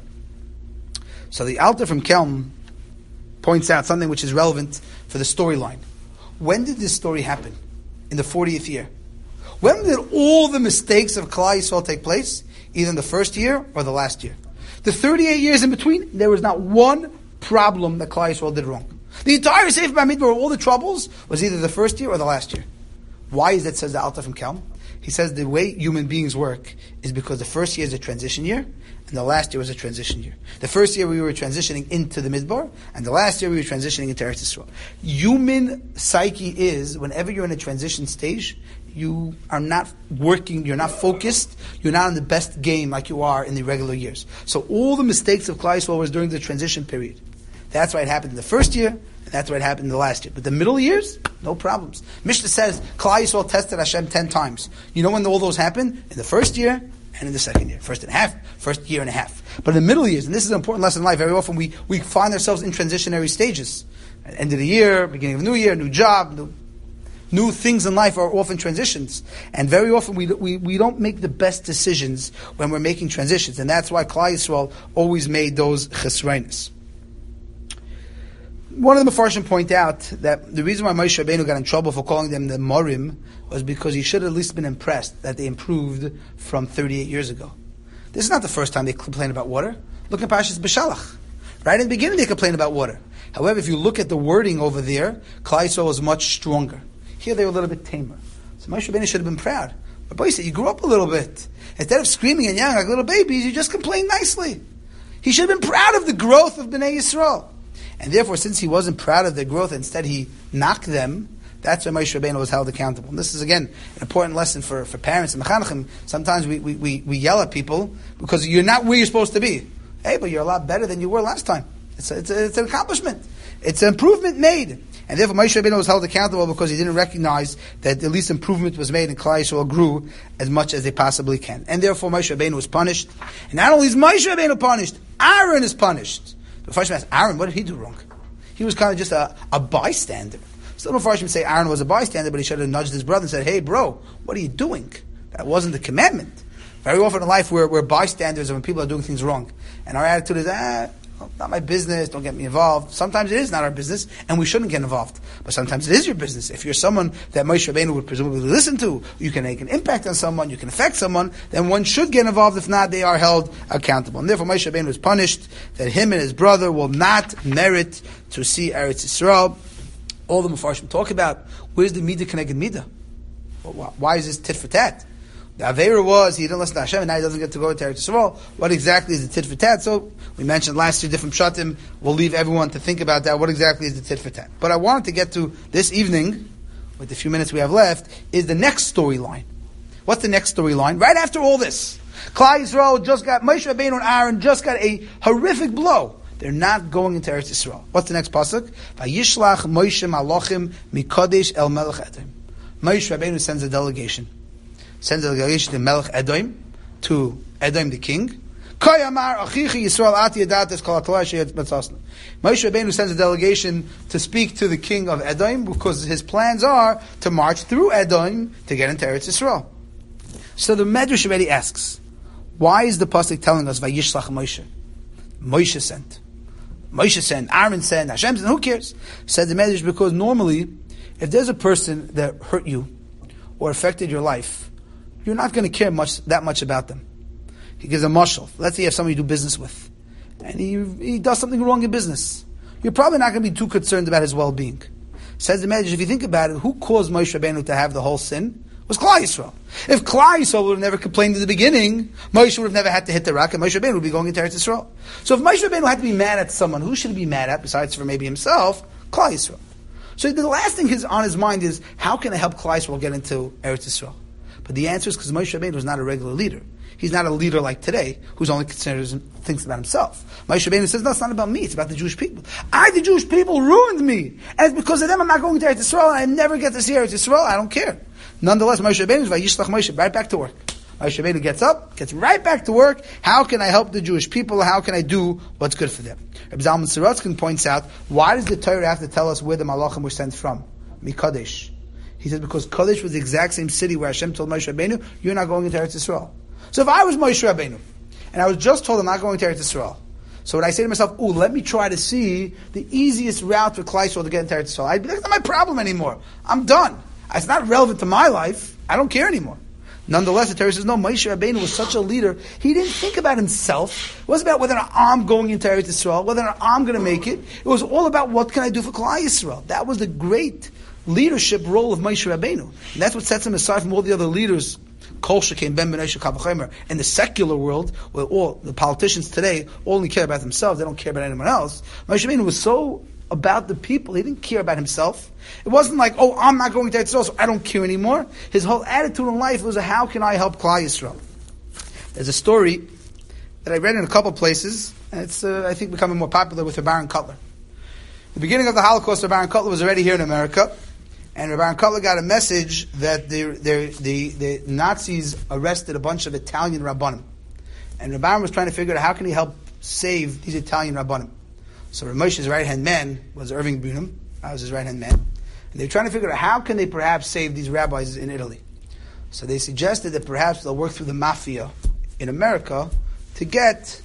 So the Alter from Kelm points out something which is relevant for the storyline. When did this story happen? In the fortieth year. When did all the mistakes of Klal Yisrael take place? Either in the first year or the last year. The thirty-eight years in between, there was not one problem that Klal Yisrael did wrong. The entire Sefer Bamidbar, all the troubles, was either the first year or the last year. Why is that, says the Alta from Kelm? He says the way human beings work is because the first year is a transition year, and the last year was a transition year. The first year we were transitioning into the Midbar, and the last year we were transitioning into Eretz Yisrael. Human psyche is, whenever you're in a transition stage, you are not working, you're not focused, you're not in the best game like you are in the regular years. So all the mistakes of Klal Yisrael was during the transition period. That's why it happened in the first year, and that's why it happened in the last year. But the middle years, no problems. Mishnah says Klal Yisrael tested Hashem ten times. You know when all those happened? In the first year and in the second year. First and a half, first year and a half. But in the middle years, and this is an important lesson in life, very often we, we find ourselves in transitionary stages. At the end of the year, beginning of a new year, new job, new, new things in life are often transitions. And very often we, we, we don't make the best decisions when we're making transitions. And that's why Klal Yisrael always made those chesronos. One of the Mefarshim point out that the reason why Moshe Rabbeinu got in trouble for calling them the Morim was because he should have at least been impressed that they improved from thirty-eight years ago. This is not the first time they complain about water. Look at Parshas B'Shalach. Right in the beginning they complain about water. However, if you look at the wording over there, Klal Yisrael was much stronger. Here they were a little bit tamer. So Moshe Rabbeinu should have been proud. But boy, he said, you grew up a little bit. Instead of screaming and yelling like little babies, you just complained nicely. He should have been proud of the growth of Bnei Yisrael. And therefore, since he wasn't proud of their growth, instead he knocked them, that's why Moshe Rabbeinu was held accountable. And this is, again, an important lesson for, for parents and mechanechim. Sometimes we, we, we, we yell at people because you're not where you're supposed to be. Hey, but you're a lot better than you were last time. It's, a, it's, a, it's an accomplishment. It's an improvement made. And therefore, Moshe Rabbeinu was held accountable because he didn't recognize that at least improvement was made and Klal Yisrael grew as much as they possibly can. And therefore, Moshe Rabbeinu was punished. And not only is Moshe Rabbeinu punished, Aaron is punished. The Mefarshim asked, Aaron, what did he do wrong? He was kind of just a, a bystander. Some Mefarshim say Aaron was a bystander, but he should have nudged his brother and said, hey, bro, what are you doing? That wasn't the commandment. Very often in life, we're, we're bystanders when people are doing things wrong. And our attitude is, ah, not my business, don't get me involved. Sometimes it is not our business, and we shouldn't get involved. But sometimes it is your business. If you're someone that Moshe Rabbeinu would presumably listen to, you can make an impact on someone, you can affect someone, then one should get involved. If not, they are held accountable. And therefore Moshe Rabbeinu was punished that him and his brother will not merit to see Eretz Yisrael. All the Mefarshim talk about, where's the Midah Keneged Midah? Why is this tit for tat? The Aveira was, he didn't listen to Hashem, and now he doesn't get to go to Eretz Yisrael. What exactly is the tit for tat? So, we mentioned last year different pshatim. We'll leave everyone to think about that. What exactly is the tit for tat? But I wanted to get to this evening, with the few minutes we have left, is the next storyline. What's the next storyline? Right after all this, Klal Yisrael just got, Moshe Rabbeinu and Aaron just got a horrific blow. They're not going into Eretz Yisrael. What's the next pasuk? Vayishlach Moshe malachim mikodesh el melech Edom. Moshe Rabbeinu sends a delegation. Sends a delegation to Melech Edom, to Edom the king. Moshe Rabbeinu sends a delegation to speak to the king of Edom because his plans are to march through Edom to get into Eretz Yisrael. So the Medrash already asks, why is the pasuk telling us Vayishlach Moshe? Moshe sent. Moshe sent, Aaron sent, Hashem sent, who cares? Said the Medrash, because normally, if there's a person that hurt you or affected your life, you're not going to care much that much about them. He gives a mashal. Let's say you have somebody you do business with, and he he does something wrong in business. you're probably not going to be too concerned about his well-being. Says the Medrash, if you think about it, who caused Moshe Rabbeinu to have the whole sin? It was Klal Yisrael. If Klal Yisrael would have never complained in the beginning, Moshe would have never had to hit the rock, and Moshe Rabbeinu would be going into Eretz Yisrael. So if Moshe Rabbeinu had to be mad at someone, who should he be mad at, besides for maybe himself? Klal Yisrael. So the last thing his, on his mind is, how can I help Klal Yisrael get into Eretz Yisrael? But the answer is because Moshe Rabbeinu was not a regular leader. He's not a leader like today, who's only considers thinks about himself. Moshe Rabbeinu says, no, it's not about me, it's about the Jewish people. I, the Jewish people, ruined me. And it's because of them I'm not going to Eretz Yisrael, and I never get to see Eretz Yisrael, I don't care. Nonetheless, Moshe Rabbeinu is Vayishlach Moshe, right back to work. Moshe Rabbeinu gets up, gets right back to work. How can I help the Jewish people? How can I do what's good for them? Reb Zalman Sorotzkin points out, why does the Torah have to tell us where the Malachim were sent from? Mikadesh. He says, because Kadesh was the exact same city where Hashem told Moshe Rabbeinu, you're not going into Eretz Yisrael. So if I was Moshe Rabbeinu, and I was just told I'm not going to Eretz Yisrael, so would I say to myself, ooh, let me try to see the easiest route for Klal Yisrael to get into Eretz Yisrael? I'd be like, that's not my problem anymore. I'm done. It's not relevant to my life. I don't care anymore. Nonetheless, the Torah says, no, Moshe Rabbeinu was such a leader, he didn't think about himself. It wasn't about whether I'm going into Eretz Yisrael, whether I'm going to make it. It was all about what can I do for Klal Yisrael. That was the great leadership role of Moshe Rabbeinu. And that's what sets him aside from all the other leaders, Kol Shekain Ben Bnei Kal V'chomer, in the secular world, where all the politicians today only care about themselves, they don't care about anyone else. Moshe Rabbeinu was so about the people, he didn't care about himself. It wasn't like, oh, I'm not going to Eretz Yisrael, so I don't care anymore. His whole attitude in life was, how can I help Klal Yisrael? There's a story that I read in a couple places, and it's, uh, I think, becoming more popular with Baron Cutler. The beginning of the Holocaust, Baron Cutler was already here in America, and Baron Cutler got a message that the, the, the, the Nazis arrested a bunch of Italian Rabbanim. And Baron was trying to figure out how can he help save these Italian Rabbanim. So Rav Moshe's right-hand man was Irving Bunim. That was his right-hand man. And they were trying to figure out how can they perhaps save these rabbis in Italy. So they suggested that perhaps they'll work through the mafia in America to get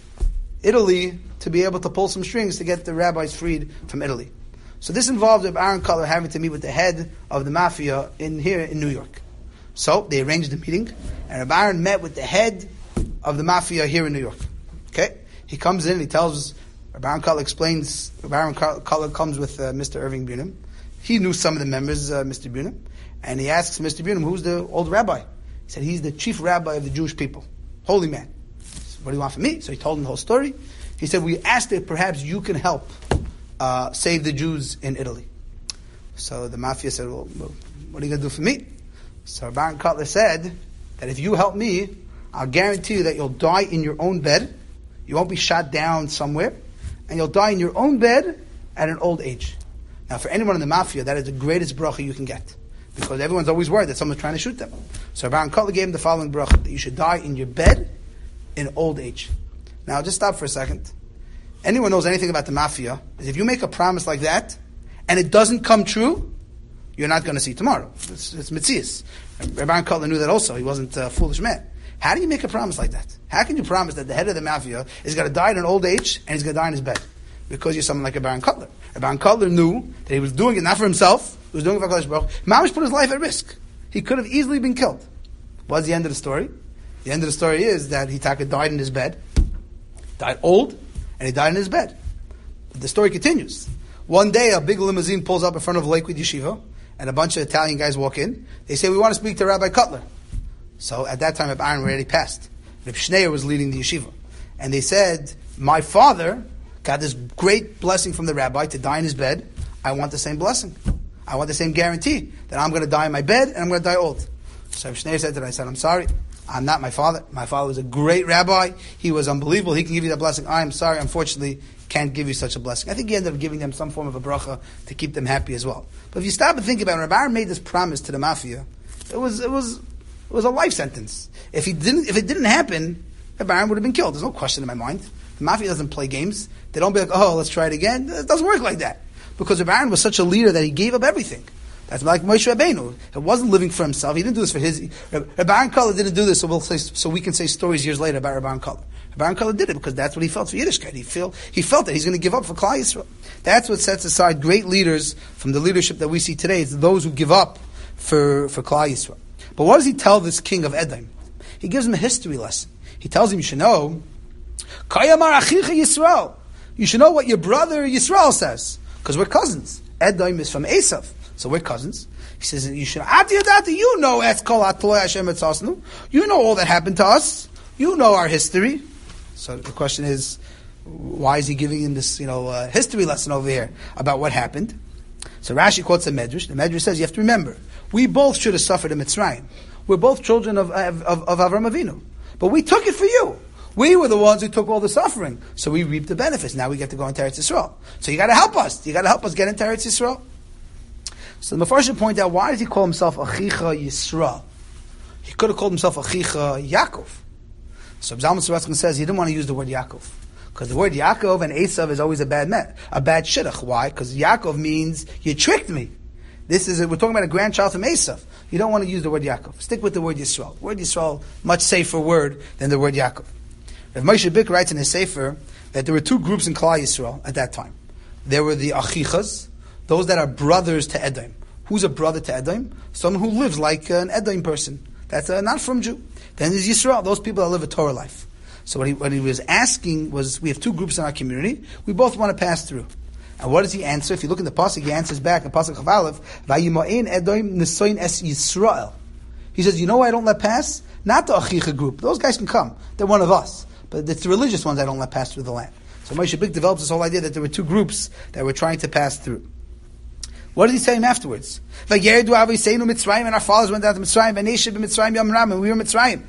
Italy to be able to pull some strings to get the rabbis freed from Italy. So this involved Baron Cutler having to meet with the head of the mafia in here in New York. So they arranged a meeting, and Baron met with the head of the mafia here in New York. Okay? He comes in and he tells, Baron Cutler explains, Baron Cutler comes with uh, Mister Irving Bunim. He knew some of the members, uh, Mister Bunim, and he asks Mister Bunim, who's the old rabbi? He said, he's the chief rabbi of the Jewish people. Holy man. Said, what do you want from me? So he told him the whole story. He said, we asked if perhaps you can help uh, save the Jews in Italy. So the mafia said, well, what are you going to do for me? So Baron Cutler said that if you help me, I'll guarantee you that you'll die in your own bed. You won't be shot down somewhere. And you'll die in your own bed at an old age. Now, for anyone in the mafia, that is the greatest bracha you can get. Because everyone's always worried that someone's trying to shoot them. So Baron Cutler gave him the following bracha, that you should die in your bed in old age. Now, just stop for a second. Anyone knows anything about the mafia, is if you make a promise like that, and it doesn't come true, you're not going to see tomorrow. It's, it's Metzias. Baron Cutler knew that also. He wasn't a foolish man. How do you make a promise like that? How can you promise that the head of the mafia is going to die in an old age and he's going to die in his bed? Because you're someone like a Baron Cutler. A Baron Cutler knew that he was doing it not for himself, he was doing it for HaKadosh Baruch Hu. Mamish put his life at risk. He could have easily been killed. What's the end of the story? The end of the story is that Hitaka died in his bed, died old, and he died in his bed. But the story continues. One day a big limousine pulls up in front of Lakewood Yeshiva, and a bunch of Italian guys walk in. They say, we want to speak to Rabbi Cutler. So at that time, Reb Aaron already passed. Reb Schneier was leading the yeshiva. And they said, my father got this great blessing from the rabbi to die in his bed. I want the same blessing. I want the same guarantee that I'm going to die in my bed and I'm going to die old. So Reb Schneier said to him, I said, I'm sorry. I'm not my father. My father was a great rabbi. He was unbelievable. He can give you that blessing. I am sorry. Unfortunately, can't give you such a blessing. I think he ended up giving them some form of a bracha to keep them happy as well. But if you stop and think about it, Reb Aaron made this promise to the mafia. It was, it was, It was a life sentence. If he didn't, if it didn't happen, Reb Aaron would have been killed. There's no question in my mind. The mafia doesn't play games. They don't be like, oh, let's try it again. It doesn't work like that. Because Reb Aaron was such a leader that he gave up everything. That's like Moshe Rabbeinu. He wasn't living for himself. He didn't do this for his. Reb Aaron Cutler didn't do this, so we'll say, so we can say stories years later about Reb Aaron Cutler. Reb Aaron Cutler did it because that's what he felt for Yiddishkeit. He felt he felt that he's going to give up for Klal Yisrael. That's what sets aside great leaders from the leadership that we see today. It's those who give up for for Klal Yisrael. But what does he tell this king of Edom? He gives him a history lesson. He tells him, you should know, Kayamar Achicha Yisrael. You should know what your brother Yisrael says, because we're cousins. Edom is from Esav, so we're cousins. He says, you should, you know you know all that happened to us. You know our history. So the question is, why is he giving him this, you know, uh, history lesson over here about what happened? So Rashi quotes the Medrash. The Medrash says, you have to remember, we both should have suffered in Mitzrayim. We're both children of, of, of Avram Avinu. But we took it for you. We were the ones who took all the suffering. So we reaped the benefits. Now we get to go into Eretz Yisrael. So you got to help us. You got to help us get into Eretz Yisrael. So the Mefarshim point out, why does he call himself Achicha Yisrael? He could have called himself Achicha Yaakov. So Zalman Sorotzkin says he didn't want to use the word Yaakov. Because the word Yaakov and Esav is always a bad met, a bad shidduch. Why? Because Yaakov means, you tricked me. This is, a, we're talking about a grandchild from Esav. You don't want to use the word Yaakov. Stick with the word Yisrael. The word Yisrael, much safer word than the word Yaakov. Rav Moshe Bick writes in his Sefer that there were two groups in Klal Yisrael at that time. There were the Achichas, those that are brothers to Edom. Who's a brother to Edom? Someone who lives like an Edom person. That's a not from Jew. Then there's Yisrael, those people that live a Torah life. So what he, what he was asking was, we have two groups in our community, we both want to pass through. And what does he answer? If you look in the Pasuk, he answers back in Pasuk Chav Aleph, Vayima'in Edom Nesoin Es Yisrael. He says, you know why I don't let pass? Not the Achicha group. Those guys can come. They're one of us. But it's the religious ones I don't let pass through the land. So Moshe Bick develops this whole idea that there were two groups that were trying to pass through. What did he say him afterwards? And our fathers went down to Mitzrayim, and we were Mitzrayim.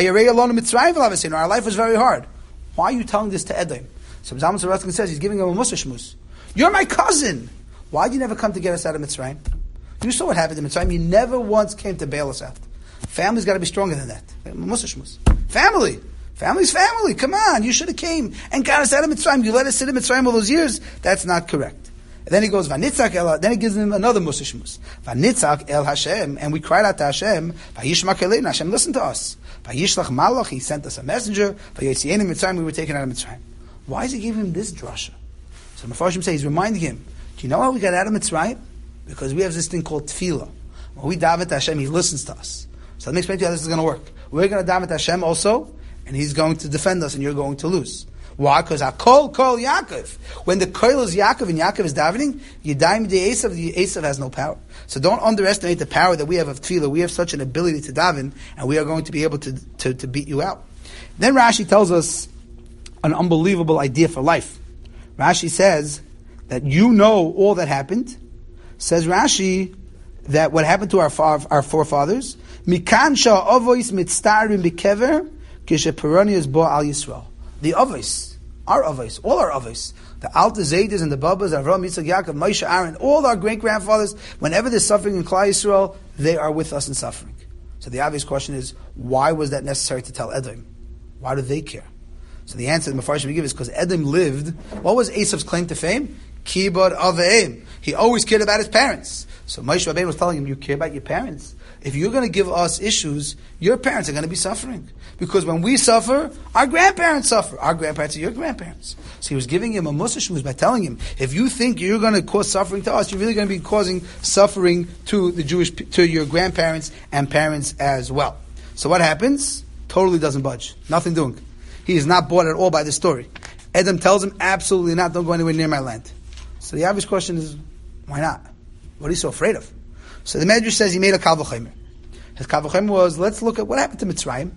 Our life was very hard. Why are you telling this to Edom? So Zalman Sorotzkin says he's giving him a Musa Shmus. You're my cousin. Why did you never come to get us out of Mitzrayim? You saw what happened in Mitzrayim. You never once came to bail us out. Family's got to be stronger than that. Musa Shmus. Family. Family's family. Come on. You should have came and got us out of Mitzrayim. You let us sit in Mitzrayim all those years. That's not correct. And then he goes, Vanitzak el, then he gives him another Musa Shmus. Vanitzak el Hashem, and we cried out to Hashem, Vayishmak eleinu, Hashem listened to us. Vayishlach malach, he sent us a messenger, Vayotzienu Mitzrayim, we were taken out of Mitzrayim. Why is he giving him this drasha? So the Mefarshim say, he's reminding him, do you know how we got out of Mitzrayim? Because we have this thing called tefillah. When we daven to Hashem, he listens to us. So let me explain to you how this is going to work. We're going to daven to Hashem also, and he's going to defend us, and you're going to lose. Why? Because Hakol Kol Yaakov. When the Kol is Yaakov and Yaakov is davening, Yadayim the Esav, the Esav has no power. So don't underestimate the power that we have of tefillah. We have such an ability to daven, and we are going to be able to, to, to beat you out. Then Rashi tells us an unbelievable idea for life. Rashi says that you know all that happened. Says Rashi that what happened to our our forefathers, Mikan sha avois mitztarim bikever kisheperoni is bo al Yisrael. The avos, our avos, all our avos, the Alta Zaydas and the Babas, Avram, Yitzchak, Yaakov, Moshe, Aaron, all our great grandfathers, whenever there's suffering in Klal Yisrael, they are with us in suffering. So the obvious question is, why was that necessary to tell Edom? Why do they care? So the answer the Mefarshim we give is because Edom lived. What was Esav's claim to fame? Kibud Aveim. He always cared about his parents. So Moshe Rabbeinu was telling him, you care about your parents? If you're going to give us issues, your parents are going to be suffering. Because when we suffer, our grandparents suffer. Our grandparents are your grandparents. So he was giving him a Musa Shmuz by telling him, if you think you're going to cause suffering to us, you're really going to be causing suffering to the Jewish, to your grandparents and parents as well. So what happens? Totally doesn't budge. Nothing doing. He is not bought at all by the story. Edom tells him, absolutely not, don't go anywhere near my land. So the obvious question is, why not? What are you so afraid of? So the Medrash says he made a Kal V'chomer. His Kal V'chomer was, let's look at what happened to Mitzrayim.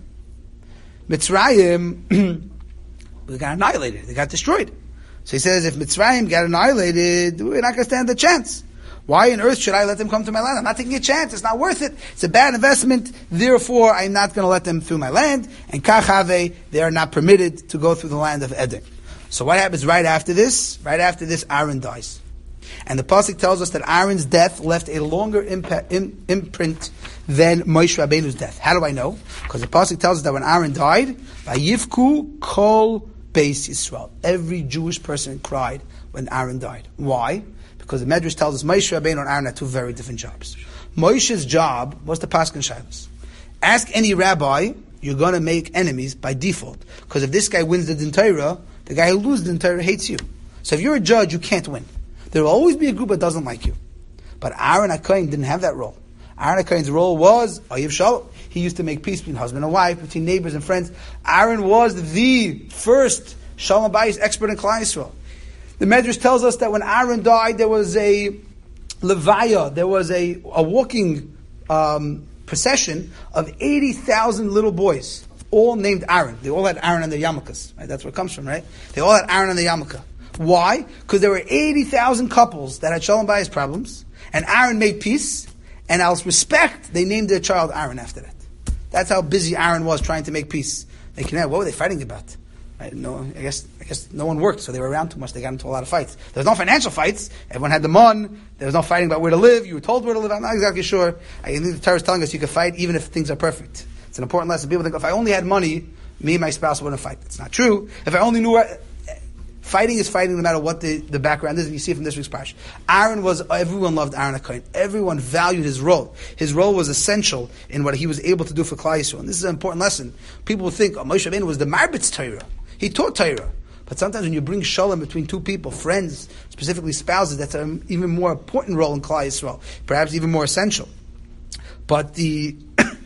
Mitzrayim, they got annihilated. They got destroyed. So he says, if Mitzrayim got annihilated, we're not going to stand a chance. Why on earth should I let them come to my land? I'm not taking a chance. It's not worth it. It's a bad investment. Therefore, I'm not going to let them through my land. And Kachave, they are not permitted to go through the land of Edom. So what happens right after this? Right after this, Aaron dies. And the Pasuk tells us that Aaron's death left a longer impa- im- imprint than Moshe Rabbeinu's death. How do I know? Because the Pasuk tells us that when Aaron died, Vayivku kol beis Yisrael. Every Jewish person cried when Aaron died. Why? Because the Medrash tells us Moshe Rabbeinu and Aaron had two very different jobs. Moshe's job was to paskin shaylos. Ask any rabbi, you're going to make enemies by default. Because if this guy wins the Din Torah, the guy who loses the Din Torah hates you. So if you're a judge, you can't win. There will always be a group that doesn't like you. But Aaron HaKohen didn't have that role. Aaron HaKohen's role was Oyev Shalom. He used to make peace between husband and wife, between neighbors and friends. Aaron was the first Shalom Bayis expert in Klal Yisrael. The Medrash tells us that when Aaron died, there was a levaya, there was a, a walking um, procession of eighty thousand little boys, all named Aaron. They all had Aaron on their yarmulkes. Right? That's where it comes from, right? They all had Aaron on their yarmulke. Why? Because there were eighty thousand couples that had shalom bayis problems, and Aaron made peace, and out of respect, they named their child Aaron after that. That's how busy Aaron was trying to make peace. They can have, what were they fighting about? Right? No, I guess I guess no one worked, so they were around too much. They got into a lot of fights. There was no financial fights. Everyone had the mon. There was no fighting about where to live. You were told where to live. I'm not exactly sure. I think the Torah is telling us you can fight even if things are perfect. It's an important lesson. People think, if I only had money, me and my spouse wouldn't fight. It's not true. If I only knew where... Fighting is fighting no matter what the, the background is, and you see it from this week's parsha. Aaron was, everyone loved Aaron HaKohen. Everyone valued his role. His role was essential in what he was able to do for Klal Yisrael. And this is an important lesson. People will think, oh, Moshe Rabbeinu was the Marbitz Torah. He taught Torah. But sometimes when you bring shalom between two people, friends, specifically spouses, that's an even more important role in Klal Yisrael. Perhaps even more essential. But the,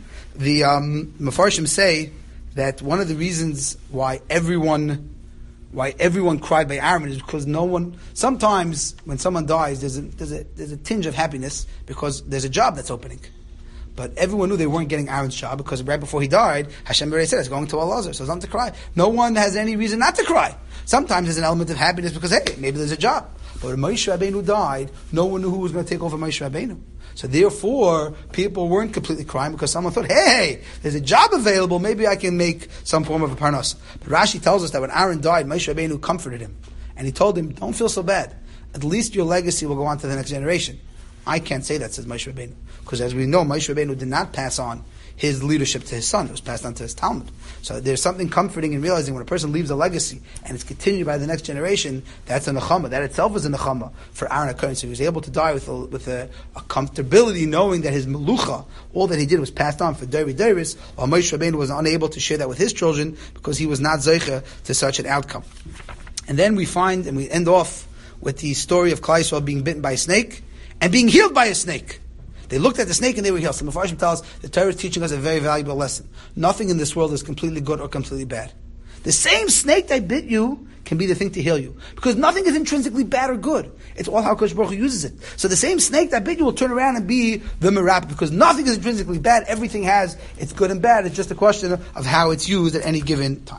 the um, Mefarshim say that one of the reasons why everyone Why everyone cried by Aaron is because no one. Sometimes when someone dies, there's a, there's a there's a tinge of happiness because there's a job that's opening. But everyone knew they weren't getting Aaron's job because right before he died, Hashem already said it's going to Elazar, so it's not to cry. No one has any reason not to cry. Sometimes there's an element of happiness because hey, maybe there's a job. But when Moshe Rabbeinu died, no one knew who was going to take over Moshe Rabbeinu. So therefore, people weren't completely crying because someone thought, hey, there's a job available, maybe I can make some form of a parnas. But Rashi tells us that when Aaron died, Moshe Rabbeinu comforted him. And he told him, don't feel so bad. At least your legacy will go on to the next generation. I can't say that, says Moshe Rabbeinu. Because as we know, Moshe Rabbeinu did not pass on his leadership to his son. It was passed on to his Talmud. So there's something comforting in realizing when a person leaves a legacy and it's continued by the next generation, that's a nechama. That itself is a nechama for Aaron HaKohen. So he was able to die with a, with a, a comfortability, knowing that his melucha, all that he did was passed on for Dori Doris, while Moshe Rabbeinu was unable to share that with his children because he was not zeicha to such an outcome. And then we find, and we end off with the story of Klal Yisrael being bitten by a snake and being healed by a snake. They looked at the snake and they were healed. So Mefarshim tells us the Torah is teaching us a very valuable lesson. Nothing in this world is completely good or completely bad. The same snake that bit you can be the thing to heal you. Because nothing is intrinsically bad or good. It's all how Kosh Baruch Hu uses it. So the same snake that bit you will turn around and be the merap, because nothing is intrinsically bad. Everything has its good and bad. It's just a question of how it's used at any given time.